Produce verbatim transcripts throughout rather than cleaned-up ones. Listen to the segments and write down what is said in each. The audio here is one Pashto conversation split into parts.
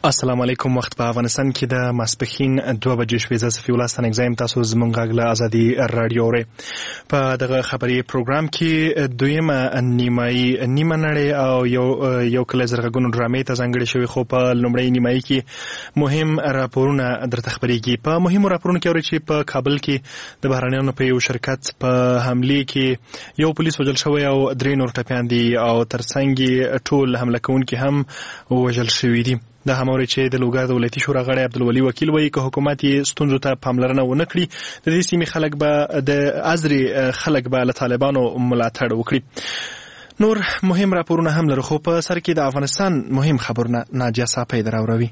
السلام علیکم. وخت په افغانستان کې د ماسپښین دوه بجې شوې. زه صفي الله ستانک زایم. تاسو زموږ غږ له ازادي رادیو اورئ. په دغه خبري پروګرام کې دویمه نیمایي نیمه نړۍ او یو یو کله زرغونو ډرامې ته ځانګړې شوې، خو په لومړۍ نیمایي کې مهم راپورونه درته خبرېږي. په مهمو راپورونو کې اورئ چې په کابل کې د بهرنیانو په یو شرکت په حملې کې یو پولیس وژل شوی او درې نور ټپیان دي او ترڅنګ ټول حمله کوونکي هم وژل شوي دي. دا هم اوري چې د لوګر د ولایتي شورا غړی عبدالولي وکیل وایي که حکومت یې ستونزو ته پاملرنه ونه کړي، د دې سیمې خلک به د ازري خلک به له طالبانو ملاتړ وکړي. نور مهم راپورونه هم لرو، خو په سر کې د افغانستان مهم خبرونه ناجیه صافی دراوروي.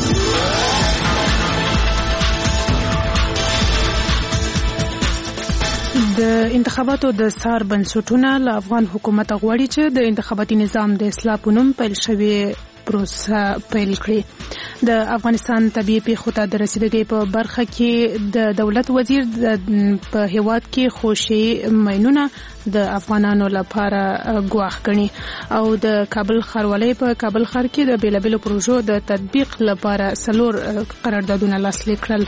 د انتخاباتو د سار بنسټونه له افغان حکومت غواړي چې د انتخاباتي نظام د اصلاح په نوم پیل شوی پروسه پیل کړي. د افغانستان طبيعي پیښو ته د رسیدګۍ په برخه کې د دولت وزیر په هیواد کې خوشي ماینونه د افغانانو لپاره ګواښ کړي او د کابل ښاروالۍ په کابل ښار کې د بیلابیلو پروژو د تطبیق لپاره څلور قراردادونه لاسلیک کړل.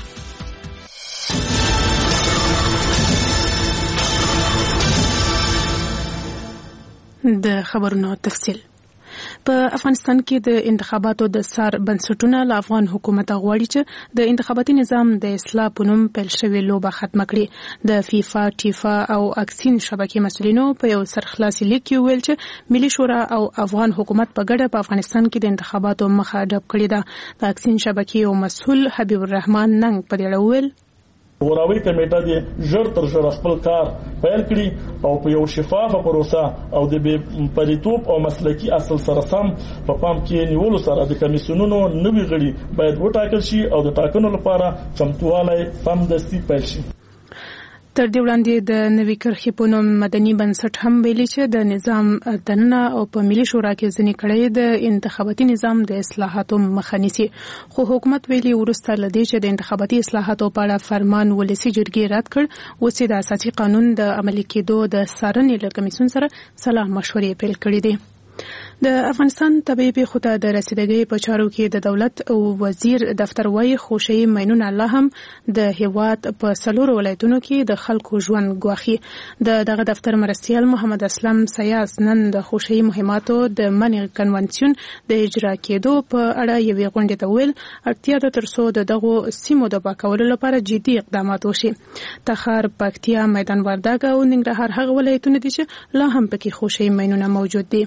د خبرونو تفصیل. په افغانستان کې د انتخاباتو د سار بنسټونه له افغان حکومت غواړي چې د انتخاباتي نظام د اصلاح په نوم پیل شوی لوبه ختمه کړي. د فیفا، ټیفا او اکسین شبکې مسؤلینو په یو سرخلاصي لیک کې ویل چې ملي شورا او افغان حکومت په ګډه په افغانستان کې د انتخاباتو مخه ډب کړې ده. د اکسین شبکې او مسؤل حبیب الرحمن ننګ په دې اړه ویل غوراوي کمیټه دې ژر تر ژره خپل کار پیل کړي او په یو شفافه پروسه او د بې پریتوب او مسلکي اصل سره سم په پام کې نیولو سره د کمیسیونونو نوي غړي باید وټاکل شي او د ټاکنو لپاره چمتووالی سمدستي پیل شي. تر دې وړاندې د نوي کرښې په نوم مدني بنسټ هم ویلي چې د نظام دننه او په ملي شورا کې ځینې کړۍ د انتخاباتي نظام د اصلاحاتو مخه نیسي، خو حکومت ویلي وروسته له دې چې د انتخاباتي اصلاحاتو په اړه فرمان ولسي جرګې رد کړ، اوس د اساسي قانون د عملي کېدو د څارنې له کمیسیون سره سلا مشورې پیل کړې دي. د افغانستان طبيعي پیښو ته د رسیدګۍ په چارو کې د دولت او وزیر دفتر وايي خوشي ماینونه الله هم د هیواد په څلورو ولایتونو کې د خلکو ژوند ګواښي. د دغه دفتر مرستیال محمد اسلم سیاس نن د خوشي مهماتو د منع کنونسیون د اجرا کېدو په اړه یوې غونډې ته ویل اړتیا ده ترڅو د دغو سیمو د پاکولو لپاره جدي اقدامات وشي. تخار، پکتیا، میدان وردګ او ننګرهار هغه ولایتونه دي چې لا هم پکې خوشي ماینونه موجود دي.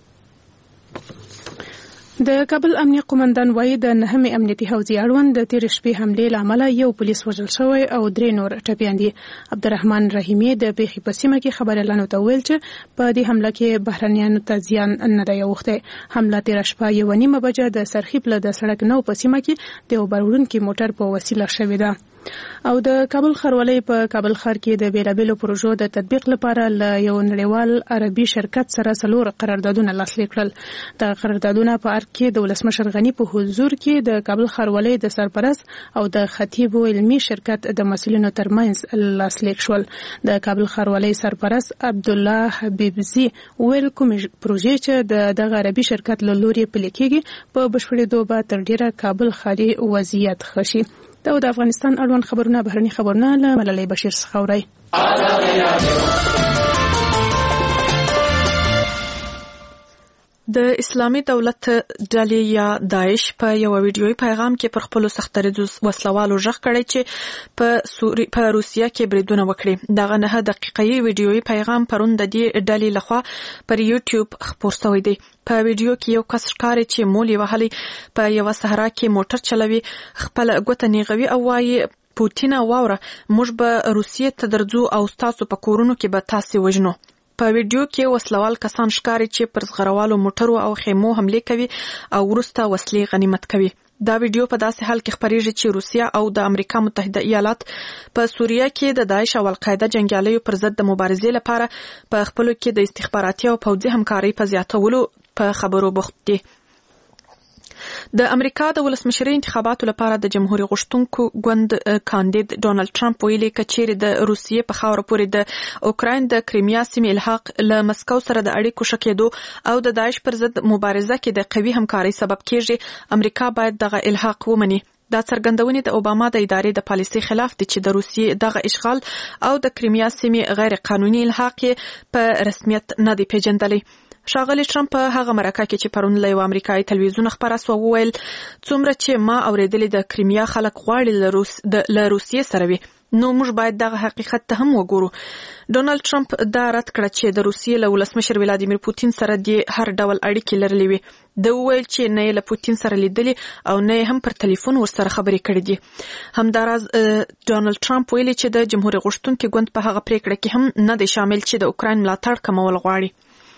د کابل امنیه قومندان وایي د نهمې امنیتي حوزې اړوند د تېرې شپې حملې له امله یو پولیس وژل شوی او درې نور ټپیان دي. عبدالرحمن رحیمي د پیښې په سیمه کې خبريالانو ته ویل چې په دې حمله کې بهرنیانو ته زیان نه دی اوښتی. حمله تېره شپه یوه نیمه بجه د سرخیب له د سړک نو په سیمه کې د یو بروړونکي موټر په وسیله شوې ده. او د کابل ښاروالۍ په کابل ښار کې د بیلابیلو پروژو د تطبیق لپاره له یو نړیوال عربي شرکت سره څلور قراردادونه لاسلیک کړل. د قراردادونه په ارګ کې د ولسمشر غني په حضور کې د کابل ښاروالۍ د سرپرست او د خطیب علمي شرکت د مسؤلینو ترمنځ لاسلیک شول. د کابل ښاروالۍ سرپرست عبدالله حبیبزي ویل کوم پروژې چې د دغه عربي شرکت له لوري پلي کېږي په بشپړېدو به تر ډیره کابل ښاري وضعیت ښه شي. دا د افغانستان اړوند خبرونه بهرني خبرونه له ملالۍ بشیر څخه اورئ. د اسلامي دولت ډلې یا داعش په یو ویډیوي پیغام کې پر خپل سختریزو وسلوالو ژغ کړی چې په سوري په روسیا کې بریدونه وکړي. دغه نه دقیقې ویډیوي پیغام پرون د دې ډلې لخوا پر یوټیوب خپور شوی دی. په ویډیو کې یو کس ښکاري چې مولي وهلي په یو صحرا کې موټر چلوي، خپل ګوته نیغوي او وايي پوتین واوره موږ به روسیې ته درځو او تاسو په کورونو کې به تاسو وژنو. په ویډیو کې وسلوال کسان ښکاري چې پر زغروالو موټرو او خیمو حمله کوي او وروسته وسلې غنیمت کوي. دا ویډیو په داسې حال کې خبرېږي چې روسیا او د امریکا متحده ایالات په سوریه کې د داعش او القاعده جنگیالیو پر ضد د مبارزې لپاره په خپلو کې د استخباراتي او پوځي همکارۍ په زیاتولو په خبرو بوخت دي. د امریکا د ولسمشرۍ انتخاباتو لپاره د جمهوریت غوښتونکو ګوند کاندید ډونالد ټرمپ ویلي کچېرې د روسیې په خاوره پورې د اوکراین د کریمیا سیمې الحاق له مسکو سره د اړیکو ښه کېدو او د داعش پر ضد مبارزه کې د قوي همکارۍ سبب کېږي، امریکا باید دغه الحاق ومني. دا څرګندونې د اوباما د ادارې د پالیسۍ خلاف دي چې د روسیې دغه اشغال او د کریمیا سیمې غیر قانوني الحاق په رسمیت نه دی پیژندلی. ښاغلی ټرمپ په هغه مرکه کې چې پرون له یو امریکایي تلویزیون خبره سوه وویل څومره چې ما اورېدلې د کریمیا خلک غواړي له روس له روسیې سره وي، نو موږ باید دغه حقیقت ته هم وګورو. ډونالد ټرمپ دا رد کړه چې د روسیې له ولسمشر ولادیمیر پوتین سره د هر ډول اړیکې لرلې وي. د وویل چې نه یې له پوتین سره لیدلي او نه یې هم پر ټلیفون ورسره خبرې کړې دي. همداراز ډونالد ټرمپ ویلي چې د جمهوریت غوښتونکي ګوند په هغه پریکړه کې هم نه دی شامل چې د اوکراین ملاتړ کمول غواړي.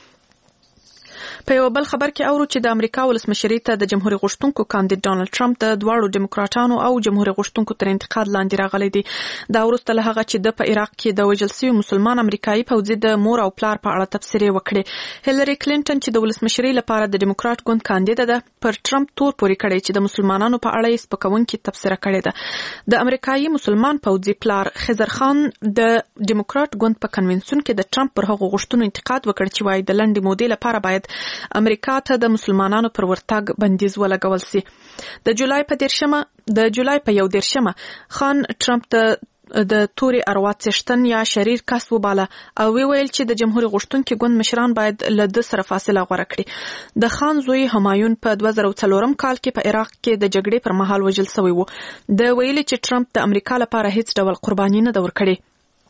په یو بل خبر کې اورو چې د امریکا ولسمشرۍ ته د جمهوریت غوښتونکو کاندید ډونالد ټرمپ د دواړو ډیموکراټانو او جمهوریت غوښتونکو تر انتقاد لاندې راغلی دی. دا وروسته له هغه چې د په عراق کې د وژل شوي مسلمان امریکایي پوځي د مور او پلار په اړه تبصرې وکړې. هیلری کلینټن چې د ولسمشرۍ لپاره د ډیموکراټ ګوند کاندیده ده پر ټرمپ تور پورې کړی چې د مسلمانانو په اړه یې سپکونکې تبصره کړې ده. د امریکایي مسلمان پوځي پلار خضر خان د ډیموکراټ ګوند په کنونسیون کې د ټرمپ پر هغو غوښتنو انتقاد وکړ چې وايي د لنډې مودې لپاره باید امریکا ته د مسلمانانو پر ورتګ بندیز ولګول سي. د جولای په دیرشمه د جولای په یو دیرشمه خان ټرمپ ته د توري اروا څښتن یا شریر کس وباله او ویل چې د جمهوریت غوښتونکي ګوند مشران باید له د سره فاصله غوره کړي. د خان زوی همایون په دوه زره څلورم کال کې په عراق کې د جګړې پر مهال وژل شوی و. د ویلي چې ټرمپ د امریکا لپاره هیڅ ډول قرباني نه ده ورکړې.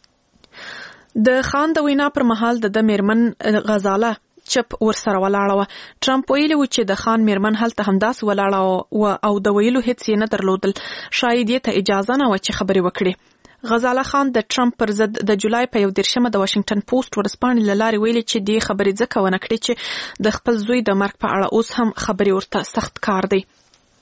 د خان د وینا پر مهال د میرمن غزاله چپ ورسره ولاړه وه. ټرمپ ویلي و چې د خان میرمن هلته همداسې ولاړه وه او د ویلو هیڅ یې نه درلودل، شاید یې ته اجازه نه وه چې خبرې وکړي. غزاله خان د ټرمپ پر ضد د جولای په یو دیرشمه د واشنگټن پوسټ ورځپاڼې له لارې ویلي چې دې خبرې ځکه ونه کړې چې د خپل زوی د مرګ په اړه اوس هم خبرې ورته سخت کار دی.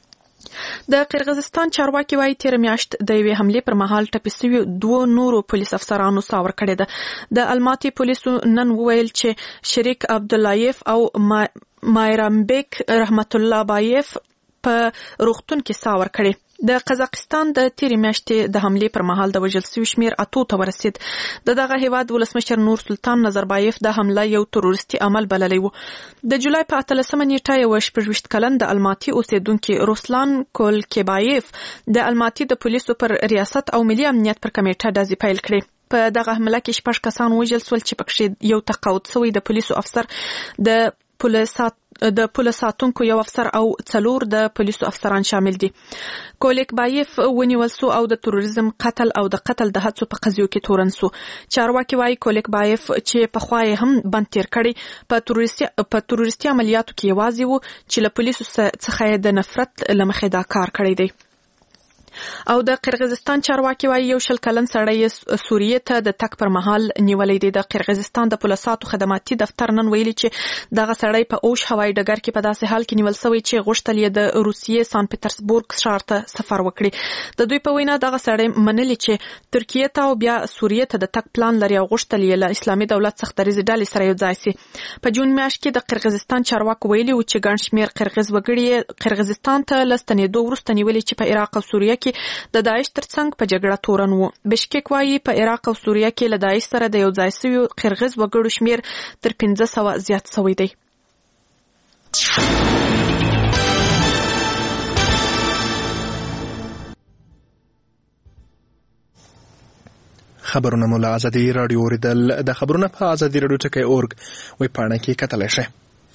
د قرغیزستان چارواکي وايي تیر میاشت د یوې حملې پر مهال ټپي شوي دوه نورو پولیس افسرانو ساه ورکړې ده. د الماتي پولیسو نن وویل چې شریک عبداللایف او مایرامبیک رحمت الله بایف په روغتون کې ساه ورکړې. د قزاقستان د تیر میاشتې د حملې پر مهال د وژل شوي شمیر اتو ته ورسید. د دغه هیواد ولسمشر نور سلطان نظربایف د حمله یو تروریستي عمل بللی و. د جولای په اتلسمه نیټه یو شپږویشت کلن د الماتي اوسیدونکي روسلان کولکیبایف د الماتي د پولیسو پر ریاست او ملي امنیت پر کمیټه ډزې پیل کړې. په دغه حمله کې شپږ کسان وژل شول چې پکښې یو تقاعد شوی د پولیسو افسر، د پولیسات د پولیس ساتونکو یو افسر او څلور د پولیسو افسران شامل دي. کولیک بایف ونیول سو او د تروریزم، قتل او د قتل د هڅو په قضیو کې تورن سو. چارواکي وايي کولیک بایف چې پخوا یې هم بند تیر کړی په تروریستي په تروریستي عملیاتو کې یوازې و چې له پولیسو څخه د نفرت له مخې دا کار کړی دی. او د قرغیزستان چارواکي وايي یو شل کلن سړی سوریې ته د تک پر مهال نیولې دی. د قرغیزستان د پولیساتو خدماتي دفتر نن ویلي چې دغه سړی په اوش هوایي ډګر کې په داسې حال کې نیول شوی چې غوښتل یې د روسیې سان پټرزبورګ ښار ته سفر وکړي. د دوی په وینا دغه سړی منلی چې ترکیه ته او بیا سوریې ته د تک پلان لري او غوښتل یې له اسلامي دولت څخه د ریزې ډلې سره یو ځای سي. په جون میاشت کې د قرغیزستان چارواکو ویلي و چې ګڼ شمېر قرغیز وګړي قرغیزستان ته له ستنېدو وروسته نیولي چې په عراق او سوریه کې د داعش ترڅنګ په جګړه تورن وو. بشکیک وايي په عراق او سوریه کې له داعش سره د یو ځای شوي قرغیز وګړو شمیر تر پنځه سوه زیات شوی دی. خبرونه مو له ازادي راډیو اوریدل. د خبرونه په ازادي راډیو ټکی اورګ ویب پاڼه کې کتلی شئ.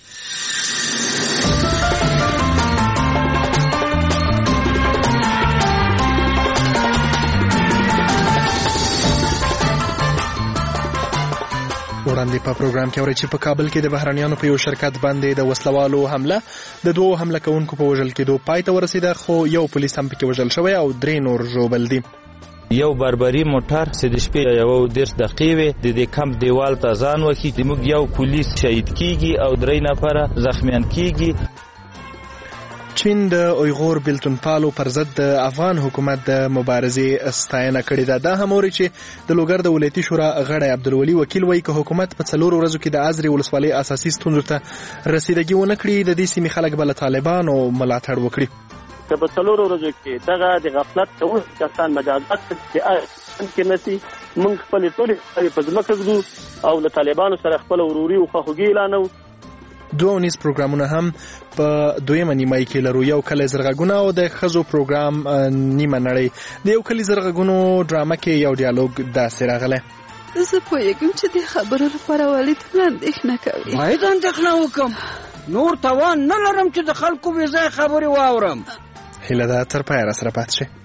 وړاندې په پروګرام کې اورئ چې په کابل کې د بهرنیانو په یو شرکت باندې د وسلوالو حمله د دوو حمله کوونکو په وژل کېدو پای ته ورسېده، خو یو پولیس هم پکې وژل شوی او درې نور ژوبل دي. یو بربري موټر چې د شپې یو دېرش دقیقې وې د دې کمپ دیوال ته ځان وکړي، زموږ یو پولیس شهید کیږي او درې نفره زخمیان کیږي. چین د اویغور بیلتونپالو پر ضد د افغان حکومت د مبارزې ستاینه کړې ده. دا هم اوري چې د لوګر د ولایتي شورا غړی عبدالولي وکیل وایي که حکومت په څلورو ورځو کې د ازرې ولسوالۍ اساسي ستونزو ته رسیدګي ونه کړي د دې سیمې خلک به له طالبانو ملاتړ وکړي. که په څلورو ورځو کې دغه د غفلت کوونکي کسان مجازات کې نشي، موږ خپلې ټولې په ځمکه ږدو او له طالبانو سره خپله وروري او خواخوږي اعلانوو. دوه ونیز پروګرامونه هم په دویمه نیمایي کې لرو. یو کلی زرغږونه او د ښځو پروګرام نیمه نړۍ. د یو کلي زرغږونو ډرامه کې یو ډیالوګ داسې راغلی: زه پوهېږم چې د خبرو لپاره والد ته اندېښنه کوي. باید اندېښنه وکړم، نور توان نه لرم چې د خلکو بې ځایه خبرې واورم. هیله ده تر پایه راسره پاتې شئ.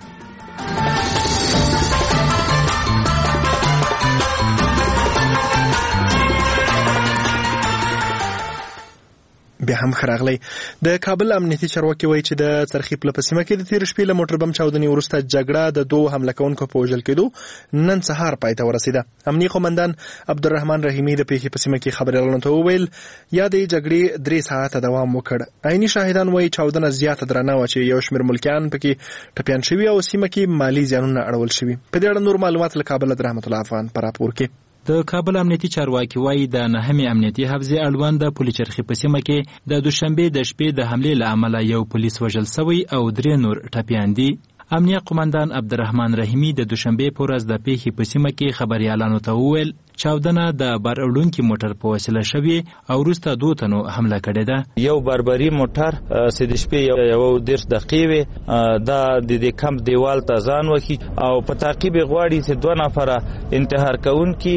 بیا هم خراغلی. د کابل امنیتي چارواکي وایي چې د څرخیپ په سیمه کې د تیر شپې له موټر بم چاودنې وروسته جګړه د دوه حمله کوونکو په وژل کېدو نن سهار پای ته ورسېده. امنیي قومندان عبدالرحمن رحیمي د پیښې په سیمه کې خبریالانو ته وویل یا د جګړې درې ساعته دوام وکړ. عیني شاهدان وایي چاودنه زیاته درنه وه چې یو شمېر ملکیان پکې ټپیان شوي او سیمه کې مالي زیانونه اړول شوي. په دې اړه نور معلومات له کابل د رحمت الله افغان په راپور کې. د کابل امنیتي چارواکي وایي د نهمې امنیتي حفظې اړوند د پولي چرخي په سیمه کې د دوشنبې د شپې د حملې له امله یو پولیس وژل سوی او درې نور ټپیان دي. امنیه قومندان عبدالرحمن رحیمي د دوشنبې په ورځ د پیښې په سیمه کې خبریالانو ته وویل چاودنه د بار وړونکي موټر په وسیله شوې او وروسته دوه تنو حمله کړې ده. یو بربري موټر چې د شپې یو دېرش دقیقې وې دا د دې کمپ دیوال ته ځان وکړي او په تعقیب غواړي چې دوه نفره انتحار کوونکي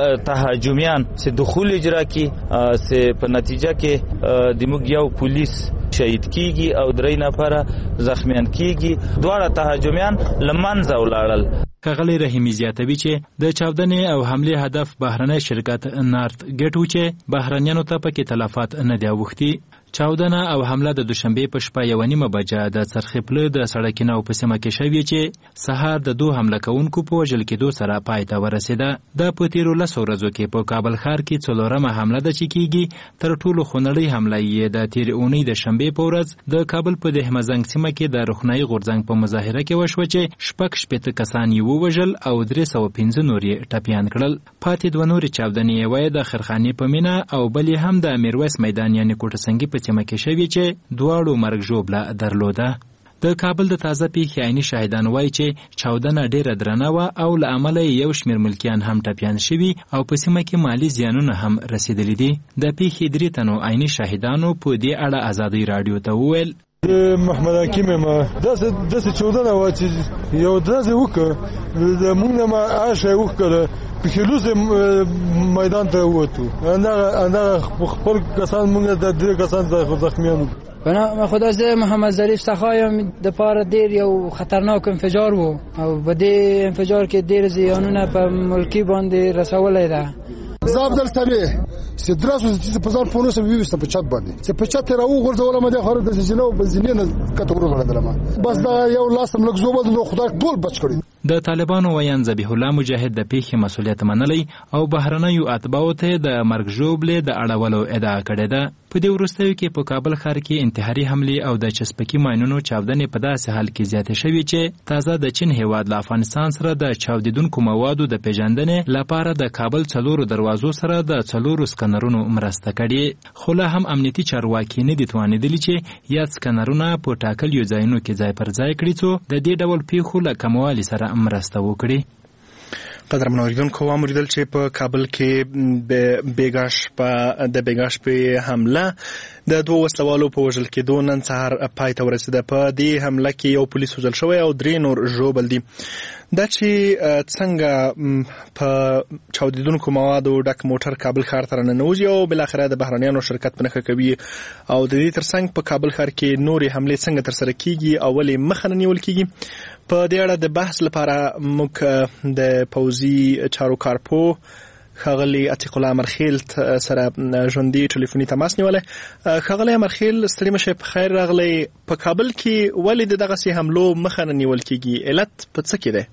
تهاجمیان چې دخول اجرا کړي چې په نتیجه کې د موږ یو پولیس شهید کیږي او درې نفره زخمیان کیږي. دواړه تهاجمیان له منځه ولاړل. ښاغلی رحیمي زیاتوي چې د چاودنې او حملې هدف بهرنی شرکت نارت ګټ و چې بهرنیانو ته پکې تلفات نه دي اوښتي. چاودنه او حمله د دوشنبې په شپه یوه نیمه بجه د څرخې پله د سړکینو په سیمه کې شوې چې سهار د دوه حمله کوونکو په وژل کېدو سره پای ته ورسېده. د په تېرو لسو ورځو کې په کابل ښار کې څلورمه حمله ده چې کېږي. تر ټولو خونړۍ حمله یې د تېرې اونۍ د شنبې په ورځ د کابل په دهمزنګ سیمه کې د روښنایي غورځنګ په مظاهره کې وشوه چې شپږ شپېته کسان یې ووژل او درې سوه پنځه نور یې ټپیان کړل. پاتې دوه نورې چاودنې یوه یې د خرخانې په مینه او بل یې هم د میرویس میدان یعنې کوټه سنګي په سیمه کې شوې چې دواړو مرګ ژوبله درلوده. د کابل د تازه پیښې عیني شاهدان وایي چې چاودنه ډیره درنه وه او له امله یو شمېر ملکیان هم ټپیان شوي او په سیمه کې مالي زیانونه هم رسېدلي دي. د پیښې درې تنو عیني شاهدانو په دې اړه ازادۍ راډیو ته وویل محمد حکیم ما داسې داسې چاودنه وه چې یو داسې وکړه موږ نه ما عاشه یې وکړه پښلوس میدان ته ووتو. همدغه خپل کسان موږ د درې کسان زخمیان وو. من خدا از محمد ظریف سخایم د پاره دیر یو خطرناک انفجار وو او په دې انفجار کې ډېر زیانونه په ملکی باندې رسولای ده. زه عبدل صالح چې دراسو چې په ځان پونوسه ویوسته په چت باندې چې په چت راو غورځول مده خور د زینو او بنزینې نه کته ورغله ما بس دا یو لاسم لک زوبد نو خدای ټول بچ کړی. د طالبانو ویان ذبیح الله مجاهد د پیښې مسولیت منلی او بهرنیو اتباعو ته د مرګ ژوبلې د اړولو ادعا کړې ده. په دې وروستیو کې په کابل ښار کې انتحاري حملې او د چسپکي ماینونو چاودنې په داسې حال کې زیاتې شوې چې تازه د چین هیواد له افغانستان سره د چاودیدونکو موادو د پیژندنې لپاره د کابل څلورو دروازو سره د څلورو سکنرونو مرسته کړې. خو لا هم امنیتي چارواکي نه دي توانېدلي چې یاد سکنرونه په ټاکلیو ځایونو کې ځای پر ځای کړي څو د دې ډول پیښو له کموالي سره مرسته وکړي. قدرمن اوریدونکو واوریدل چې په کابل کې بیګاش په د بیګاش په حمله د دوه وسلوالو په وژل کېدو نن سهار پای ته ورسېده. په دې حمله کې یو پولیس وژل شوی او درې نور ژوبل دي. دا چې څنګه په چاودیدونکو موادو ډک موټر کابل ښار ته راننوځي او بالاخره د بهرنیانو شرکت په نښه کوي او د دې ترڅنګ په کابل ښار کې نورې حملې څنګه ترسره کیږي او ولې مخه نه نیول کیږي. په دې اړه د بحث لپاره موږ د پوځي چارو کارپو ښاغلي عتیق الله امرخیل سره ژوندي ټلیفوني تماس نیولی. ښاغلی امرخیل ستړي مه شئ، په خیر راغلی. په کابل کې ولې د دغسې حملو مخه نه نیول کیږي؟ علت په څه کې دی؟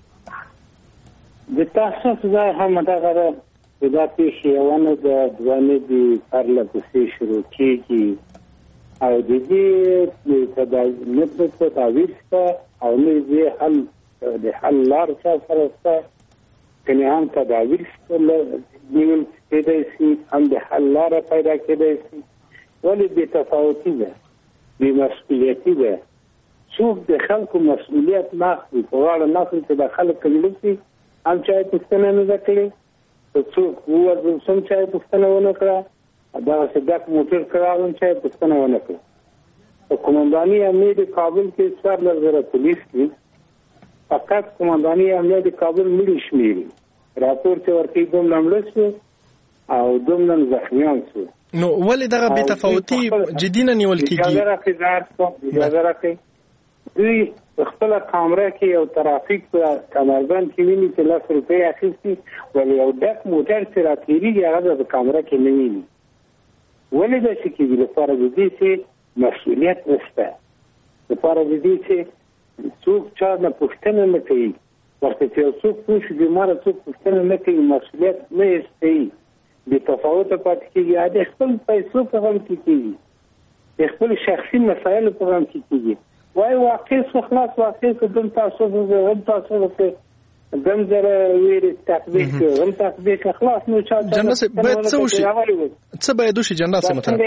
د تاسیس ځای همدغه ده چې دا پیښې یوه نه ده دوه نه دي پرله پسې شروع کېږي او د دې تداوی په تعویض او نه دې حل د حل لار سره سره کني هم تداوی نیول کېدای شي هم د حل لار پیدا کېدای شي ولې بې تفاوتي ده بې مسؤلیتي ده څوک د خلکو مسؤلیت نه اخلي په غاړه نه اخلي چې د خلک کلیلسي هم چا یې پوښتنه نه ده کړې څوک ووځل سم چا یې پوښتنه ونه کړه دغسې ډک موټر کراغلم چا یې پوښتنه ونه کړه په قومنداني امنیه د کابل کې څوارلس زره پولیس دي فقط قومنداني امنیه د کابل مړي شمېري راپور چې ورکوي دومره مړه شو او دومره زخمیان شو نو ولې دغه بې تفاوتي جدي نه نیول کېږي؟ اجازه راکړئ زه عرض کوم اجازه راکړئ دوی په خپله کامره کې یو ترافیک په کمربند کې ویني چې لس روپۍ اخیستي ولې یو ډک موټر چې راتېرېږي هغه په کامره کې نه ویني ولې داسې کېږي لپاره د دې چې مسؤلیت نشته لپاره د دې چې څوک چا نه پوښتنه نه کوي ورته چې یو څوک پوه شي بیماره څوک پوښتنه نه کوي مسؤلیت نه ایستوي بې تفاوته پاتې کېږي د خپل پیسو په غم کې کېږي د خپل شخصي مسایلو په غم کې کېږي وایي واقع شو خلاص واقع شو دم تاسو غم تاسو وکړئ دم زره ویرې تقبیح کړ غم تقبیح کړ خلاص نو چا جنرال صاحب باید څه وشي څه باید وشي جنرال صاحب محترم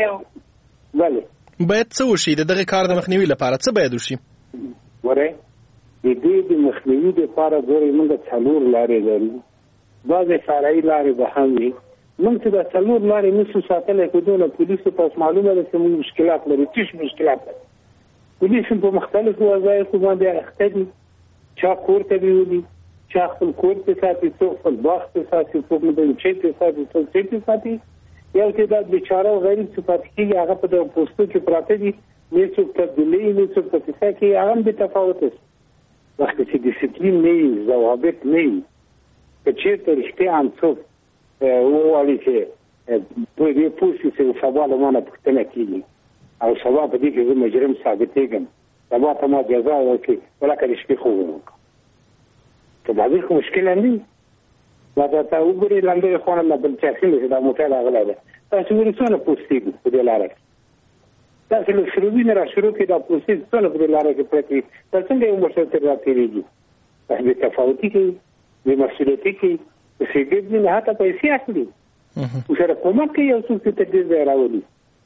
بله باید څه وشي د دغه کار د مخنیوي لپاره څه باید وشي ګورئ د دې د مخنیوي لپاره ګورئ موږ څلور لارې لرو بعضې فرعي لارې به هم وي موږ چې دا څلور لارې نشو ساتلی خو دونه پولیسو ته اوس معلومه ده چې موږ مشکلات لرو تش مشکلات لرو پولیس په مختلفو وظایفو باندې اخته دي چا کور ته بیولي چا خپل کور ته ساتي څوک خپل باغ ته ساتي څوک مدنچې ته ساتي څوک څه ته ساتي یو تعداد بیچاره او غریب چې پاتې کېږي هغه په دغه پوستو کې پراته دي نه څوک تبدیلي نه څوک په کیسه کې هغه هم بېتفاوته شي وخت چې ډیسپلین نه وي ضوابط نه وي که چېرته رښتیا هم څوک ووایي چې په دې پوه شي چې سبا له ما نه پوښتنه کېږي او سبا په دې کې زه مجرم ثابتېږم سبا ته ما جزا ورکړي ولکه د شپې خوب وکړم که دا دې خو مشکل نه وي دا ته وګورئ لاندې خونه له بل چا څنګه چې دا موټر راغلی دی تاسو ولې څونه پوستېږو په دې لاره کې تاسو له شروع نه را شروع کړئ دا پوستې څونه په دې لاره کې پرته وي دا څنګه یو موټر ترې راتېرېږي دا بې تفاوتي کوي بې مسؤلیتي کوي د سګرټ نه حتی پیسې اخلي ورسره کومک کوي یو څوک چې تر دې ځای راولي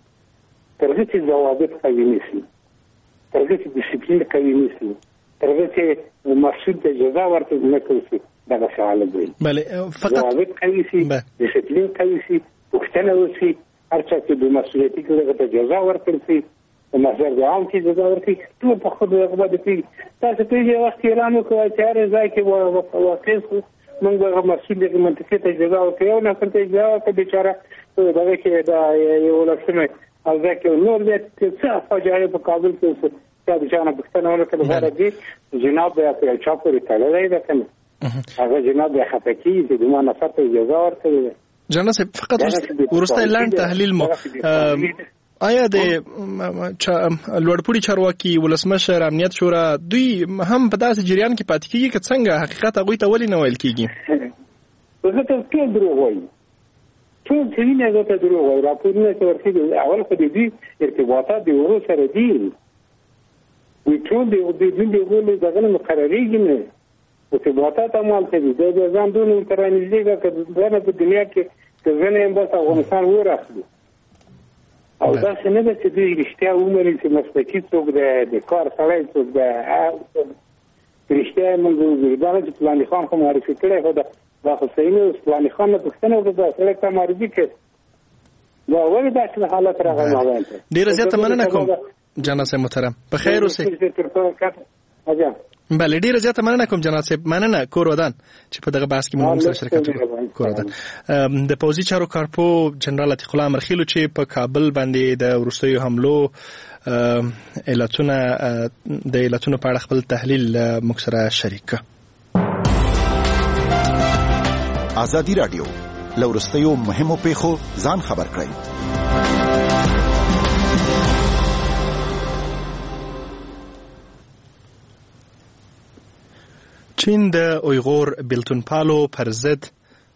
تر دې چې ضوابط قوي نه شي تر دې چې ډیسپلین قوي نه شي تر دې چې مسؤل ته جزا ورکړي نه کوي دغه حالت دی بله فقط ضوابط قوي شي ډیسپلین قوي شي پوښتنه وشي هر چا چې د مسؤلیتي کې ته جزا ورکړي شي په نظر د عام کې جزا ورکړي ټول په خود رغبت دي تاسو په دې وخت اعلان وکړئ چې هر ځای کې واقع شو موږ به مسؤل د منطقې ته جزا ورکړو یو نفر ته جزا ورکړي بیچاره دغه کې دا یو لسمه او ځکه نور دې څه فاجعه په کابل کې چې د چانه پښتنه ولکه لپاره دي جناب بیا په چا پورې تړلې ده کنه هغه جناب بیا خپکی چې د ما نفر ته جزا ورکړي جناب صاحب فقط ورسته لاند تحلیل مو آیا د لوړپوړي چارواکي ولسمشر امنیت شورا دوی هم په داسې جریان کې پاتې کیږي که څنګه حقیقت هغوی ته ولې نه ویل کیږي زه ته ټول دروغ وایم ټول چې وینې زه ته دروغ وایم راپورونه چې ورکوي اول خو د دوی ارتباطات د هغو سره دي وي ټول د دوی د هغو له دغه نه مقررېږي نه ارتباطات همالته دي د ځان دونه ورته رانږدې کړه که دنه په دنیا کې که زه نه یم بس افغانستان ورسلو او داسې نه ده چې دوی رښتیا ومني چې مسلکي څوک دی د کار سړی څوک دی رښتیا یې موږ وګورو دا نه چې فلاني خان خو معرفي کړی خو دا خو صحیح نه فلاني خان نه پوښتنه وکړه دا سړی ته معرفي کړ دا ولې داسې حالت راغلی موبایل ته ډېره زیاته مننه کوم جناب صاحب محترم په خیر اوسئ بله ډیره زیاته مننه کوم جناب صاحب مننه کور ودان چې په دغه بحث کې مو سره شرکت وکړ کور ودان د پوځي چارو کارپو جنرال عتیق الله امرخیلو چې په کابل باندې د وروستیو حملو علتونه د علتونو په اړه خپل تحلیل موږ سره شریک کړ ازادي رادیو له وروستیو مهمو پیښو ځان خبر کړئ چین د اویغور بیلتون پالو پر ضد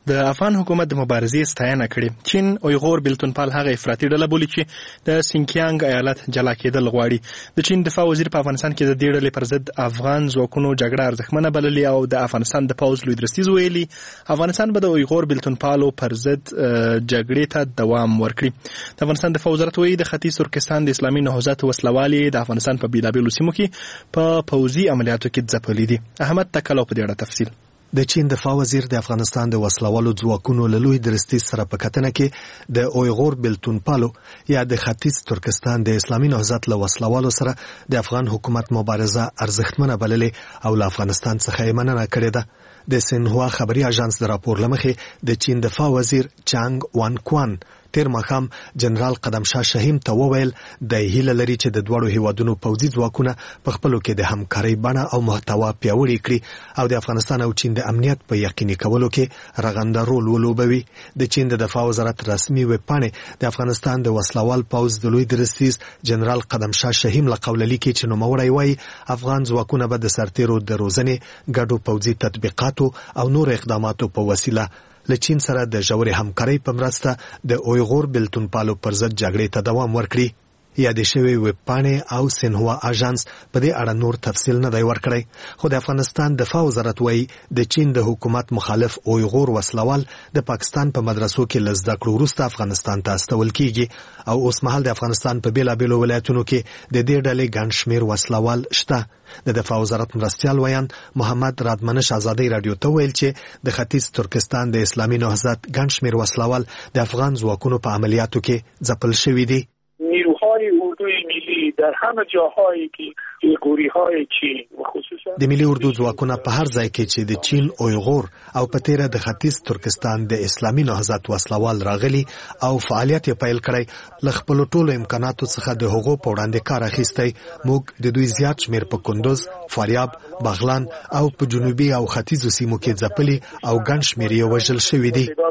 د افغان حکومت د مبارزې ستاینه کړې. چین اویغور بلتونپال هغه افراطي ډله بولي چې د سینکیانګ ایالت جلا کېدل غواړي. د چین دفاع وزیر په افغانستان کې د دې ډلې پر ضد افغان ځواکونو جګړه ارزښتمنه بللې او د افغانستان د پوځ لوی درستیز ویلي افغانستان به د اویغور بلتونپالو پر ضد جګړې ته دوام ورکړي. د افغانستان دفاع وزارت وایي د ختیځ ترکستان د اسلامي نهضت وسلوالي د افغانستان په بیلابیلو سیمو کې په پوځي عملیاتو کې ځپلي دي. احمد تکلو په دې اړه تفصیل. د چین دفاع وزیر د افغانستان د وسلوالو ځواکونو له لوی درستیز سره په کتنه کې د اویغور بلتونپالو یا د ختیځ ترکستان د اسلامي نهضت له وسلوالو سره د افغان حکومت مبارزه ارزښتمنه بللې او له افغانستان څخه یې مننه کړې ده. د سینهوا خبري اژانس د راپور لمخې د چین دفاع وزیر چانګ وان کوان تیر ماښام جنرال قدمشاه شهیم ته وویل د هیله لري چې د دوړو هیوادونو پوځي ځواکونه په خپلو کې د همکارۍ بڼه او محتوا پیاوړې کړي او د افغانستان او چین د امنیت په یقیني کولو کې رغنده رول ولوبوي. د چین د دفاع وزارت رسمي ویبپاڼې د افغانستان د وسلوال پوځ د لوی درستیز جنرال قدمشاه شهیم له قوله لیکي چې نوموړی وایي افغان ځواکونه به د سرتیرو د روزنې ګډو پوځي تطبیقاتو او نور اقداماتو په وسیله له چین سره د ژورې همکارۍ په مرسته د اویغور بلتونپالو پر ضد جګړې ته دوام ورکړي. یادې شوې ویبپاڼې او سینهوا اژانس په دې اړه نور تفصیل نه دی ورکړی، خو د افغانستان دفاع وزارت وایي د چین د حکومت مخالف اویغور وسلوال د پاکستان په مدرسو کې له زده کړو وروسته افغانستان ته استول کیږي او اوس مهال د افغانستان په بیلابیلو ولایتونو کې د دې ډلې ګڼ شمېر وسلوال شته. د دفاع وزارت مرستیال ویان محمد رادمنش ازادي رادیو ته ویل چې د ختیځ ترکستان د اسلامي نهضت ګڼ شمېر وسلوال د افغان ځواکونو په عملیاتو کې ځپل شوي دي. نیروهای اردوی ملی در همه جاهایی که ایغوری‌های چین و خصوصا د ملي اردو ځواکونه په هر ځای کې چې د چین اویغور او په تیره د ختیځ ترکستان د اسلامي نهضت وسلوال راغلي او فعالیت یې پیل کړی له خپلو ټولو امکاناتو څخه د هغو په وړاندې کار اخیستی. موږ د دوی زیات شمېر په کندوز، فاریاب، بغلان او په جنوبي او ختیځو سیمو کې ځپلي او ګڼ شمېر یې وژل شوي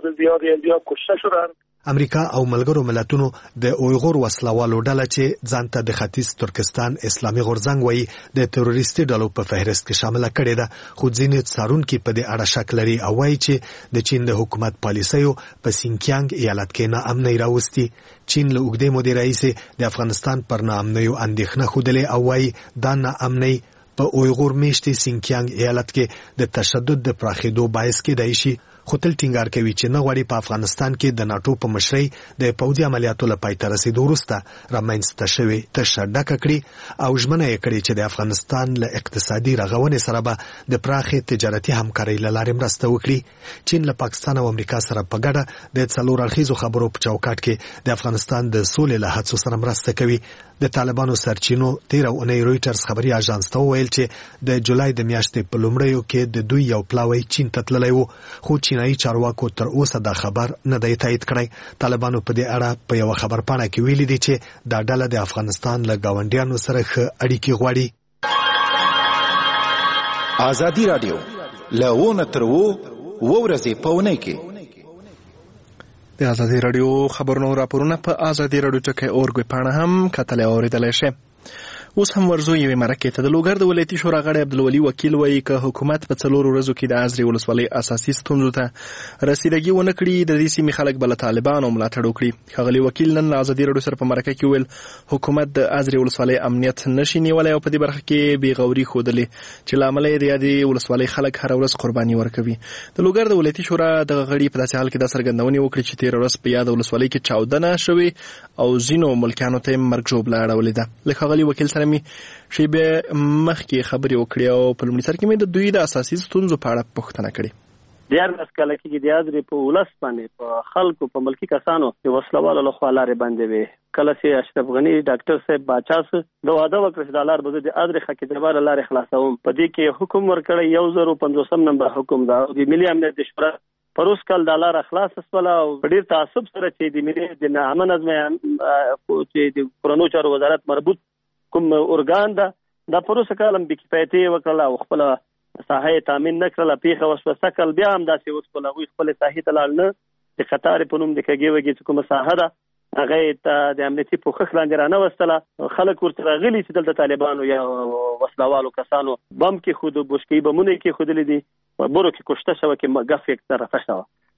دي. امریکا او ملګرو ملتونو د اویغور وسلوالو ډله چې ځان ته د ختیځ ترکستان اسلامي غورځنګ وایي د تروریستي ډلو په فهرست کې شامله کړې ده، خو ځینې څارونکي په دې اړه شک لري او وایي چې د چین د حکومت پالیسیو په سینکیانګ ایالت کې ناامنۍ راوستي. چین له اوږدې مودې راهیسې د افغانستان پر ناامنیو اندېښنه ښودلې او وایي دا ناامنۍ په اویغور میشتې سینکیانګ ایالت کې د تشدد د پراخېدو باعث کېدای شي، خو تل ټینګار کوي چې نه غواړي په افغانستان کې د ناټو په مشرۍ د پوځي عملیاتو له پای ته رسېدو وروسته رامنځته شوې تشه ډکه کړي او ژمنه یې کړې چې د افغانستان له اقتصادي رغونې سره به د پراخې تجارتي همکارۍ له لارې مرسته وکړي. چین له پاکستان او امریکا سره په ګډه د څلور اړخیزو خبرو په چوکاټ کې د افغانستان د سولې له هڅو سره مرسته کوي. د طالبانو سرچینو تیره اونۍ رویټرز خبري اژانس ته وویل چې د جولای د میاشتې په لومړیو کې د دوی یو پلاوی چین ته تللی و، خو چینایي چارواکو تر اوسه دا خبر نه دی تایید کړی. طالبانو په دې اړه په یوه خبرپاڼه کې ویلي دي چې دا ډله د افغانستان له ګاونډیانو سره ښه اړیکې غواړي. ازادي راډیو له ونه تر وو ورځې په اونۍ کې د ازادي راډیو خبرونو راپورونه په ازادي راډیو ټکی اورګ پاڼه هم کتلای اوریدلای شئ. اوس هم ورزو یوې مرکې ته د لوګر د ولایتي شورا غړی عبدالولي وکیل وایي که حکومت په څلورو ورځو کې د ازرې ولسوالۍ اساسي ستونزو ته رسیدګي ونه کړي د دې سیمې خلک به له طالبانو ملاتړ وکړي. ښاغلي وکیل نن له ازادي راډیو سره په مرکه کې وویل حکومت د ازرې ولسوالۍ امنیت نشي نیولی او په دې برخه کې بې غوري ښودلې چې له امله یې د یادې ولسوالۍ خلک هره ورځ قرباني ورکوي. د لوګر د ولایتي شورا دغه غړي په داسې حال کې دا څرګندونې وکړې چې تېره ورځ په یاده ولسوالۍ کې چاودنه شوې او ځینو ملکیانو ته یې مرګ ژوبله اړولې ده. له ښاغلي وکیل سره مې شیبه مخکې خبرې وکړې او په لومړي سر کې مې د دوی د اساسي ستونزو په اړه پوښتنه کړې. دیارلس کاله کېږي د ازرې په ولس باندې په خلکو په ملکي کسانو د وسلوالو لخوا لارې بندې وې. کله چې اشرف غني ډاکټر صاحب باچا څه د واده وکړ چې د لار به د ازرې خاکدربار لارې خلاصوم، په دې کې حکم ورکړی یو زرو پنځوسم نمبر حکم دا د ملي امنیت د شورا پروس کال د لار خلاص سول او ډیر تعصب سره چې د ملي د امن نظم چې د کورونو چارو وزارت مربوط کوم ارګان ده دا پروسه کالم بې کفایتي وکړه او خپل ساحه تامین نه کړله. پیښه وشوه سکل بیا هم داسې وکړل، هغوی خپل ساحې ته لاړ نه. د قطارې په نوم د کږې وږې چې کومه ساحه ده هغه ته د امنیتي پوښښ لاندې رانوستله. خلک ورته راغلي چې دلته طالبانو یا وسلوالو کسانو بم کېښودو، بوشکې بمونه یې کېښودلي دي، برو کې کشته شوه کې ګف یک طرفه شوه.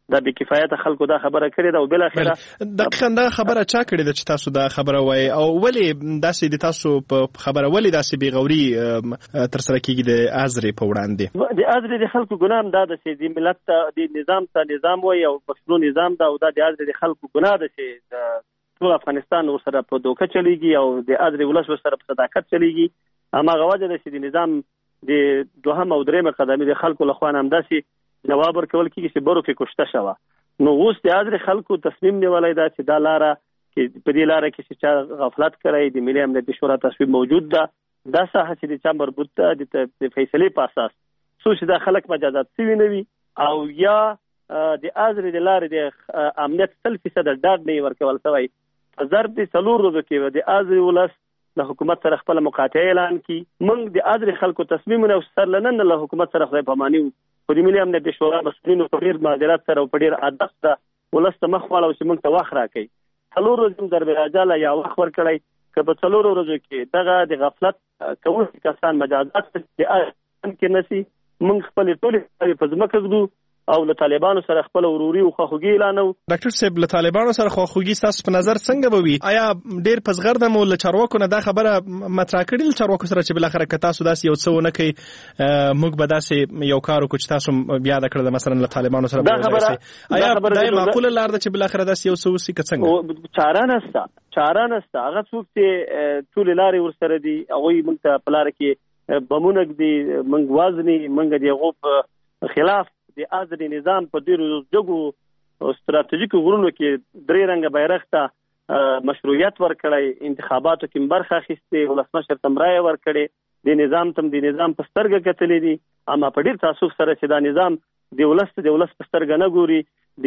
دا به کفایت خلکو دا خبره کړې ده او بل اخره دقیقاً دا خبره چا کړې ده چې تاسو دا خبره وایي او ولې داسې د تاسو په خبره ولې داسې بیغوري تر سره کیږي د ازرې په وړاندې؟ د ازرې د خلکو ګناه هم دا ده چې د ملت ته د نظام ته نظام وایي او پښتون نظام ده او دا د ازرې د خلکو ګناه ده چې ټول افغانستان ورسره په دوکه چلیږي او د ازرې ولس ورسره په صداقت چلیږي. هماغه وجه ده چې د نظام د دوهم او درېمه قدمې د خلکو لخوا نه همداسې جواب ورکول کېږي چې برو کې کشته شوه. نو اوس د ازرې خلکو تصمیم نیولی ده چې دا لاره کې په دې لاره کې چې چا غفلت کړی د ملي امنیت شورا تصویب موجود ده دا ساحه چې د چا مربوط ده د فیصلې په اساس څو چې دا خلک مجازات شوي نه وي او یا د ازرې د لارې د امنیت سل فیصده ډاډ نه ورکول شوی په ضرب د څلور ورځو کې د ازرې ولس د حکومت سره خپل مقاطعه اعلان کړي. موږ د ازرې خلکو تصمیم ونیو سر لنن له حکومت سره خدای پاماني خو د ملي امنیت شورا مسؤلینو په ډېر معذرت سره او په ډېر ادب سره ولس ته مخ واړو چې موږ ته وخت راکړي. څلور ورځې ضرب راجاله یا وخت ورکړی که په څلور ورځو کې دغه د غفلت کوونکي کسان مجازات د ازرې کې نشي موږ خپلې ټولې په ځمکه ږدو او له طالبانو سره خپل وروري او خواخوږي اعلانو. ډاکټر صاحب له طالبانو سره خواخوږي تاسو په نظر څنګه به وي؟ آیا ډېر په زغرده مو له چارواکو نه دا خبره مطرح کړې له چارواکو سره چې بالاخره که تاسو داسې یو څه ونه کوئ موږ به داسې یو کار وکړو چې تاسو بیا د کړه مثلا له طالبانو سره به وځئ؟ آیا دا معقوله لار ده چې بالاخره داسې یو څه وسي که څنګه؟ چاره نشته چاره نشته هغه څوک چې ټولې لارې ورسره دي هغوی موږ ته په لاره کې بمونه ږدي موږ وزني موږ د هغو په خلاف د ازرې نظام په ډېرو جګو ستراتیژیکو غرونو کې درې رنګه بیرغ ته مشروعیت ورکړی انتخاباتو کې برخه اخیستې ولسمشر ته رایه ورکړې د نظام ته د نظام په سترګه کتلې دي اما په ډېر تاسف سره چې دا نظام د ولس د ولس په سترګه نه ګوري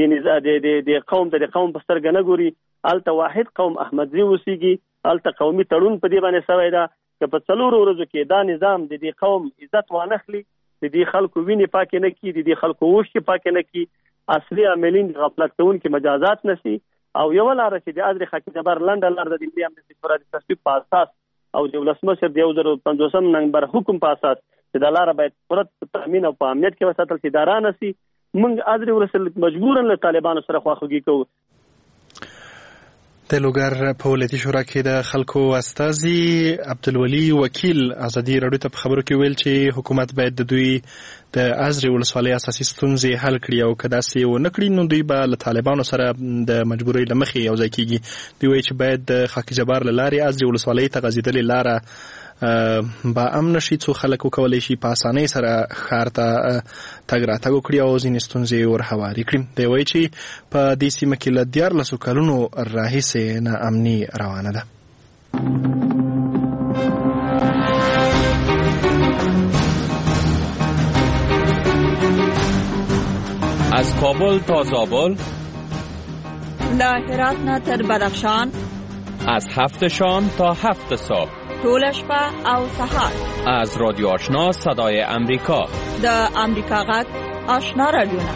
د د قوم د قوم په سترګه نه ګوري هلته واحد قوم احمدزي اوسېږي هلته قومي تړون په دې باندې شوی ده که په څلورو ورځو کې دا نظام د دې قوم عزت وانخلي د دې خلکو وینې پاکې نه کړي د دې خلکو اوښکې پاکې نه کړي اصلي عاملین غفلت کوونکي مجازات نشي او یوه لاره چې د ازرې خاکي جبار لنډه لار د ملي امنیت شورا د تصویب په اساس او د ولسمشر د یو زر پنځوسم نمبر حکم په اساس چې دا لاره باید پوره تامین او په امنیت کې وساتل شي دا را نشي موږ ازرې ولس مجبورا له طالبانو سره خواخوږي کوو. د لوګر په ولایتي شورا کې د خلکو استازي عبدالولي وکیل ازادي راډیو ته په خبرو کې ویل چې حکومت باید د دوی د ازرې ولسوالۍ اساسي ستونزې حل کړي او که داسې ونه کړي نو دوی به له طالبانو سره د مجبورۍ له مخې یو ځای کېږي. دوی وایي چې باید د خاکي جبار له لارې ازرې ولسوالۍ ته غځېدلې لاره با امن شي څو خلک وکولی شي په اسانۍ سره ښار ته تګ راتګ وکړي او ځینې ستونزې ورهواري کړي. دی وایي چې په دې سیمه کې له دیارلسو کلونو راهیسې ناامني روانه ده. از کابل تا زابل، له هرات نه تر بدخشان، از هفت شام تا هفت صبح، طول شپه او سحر، از رادیو آشنا صدای امریکا، د امریکا غږ آشنا رادیو.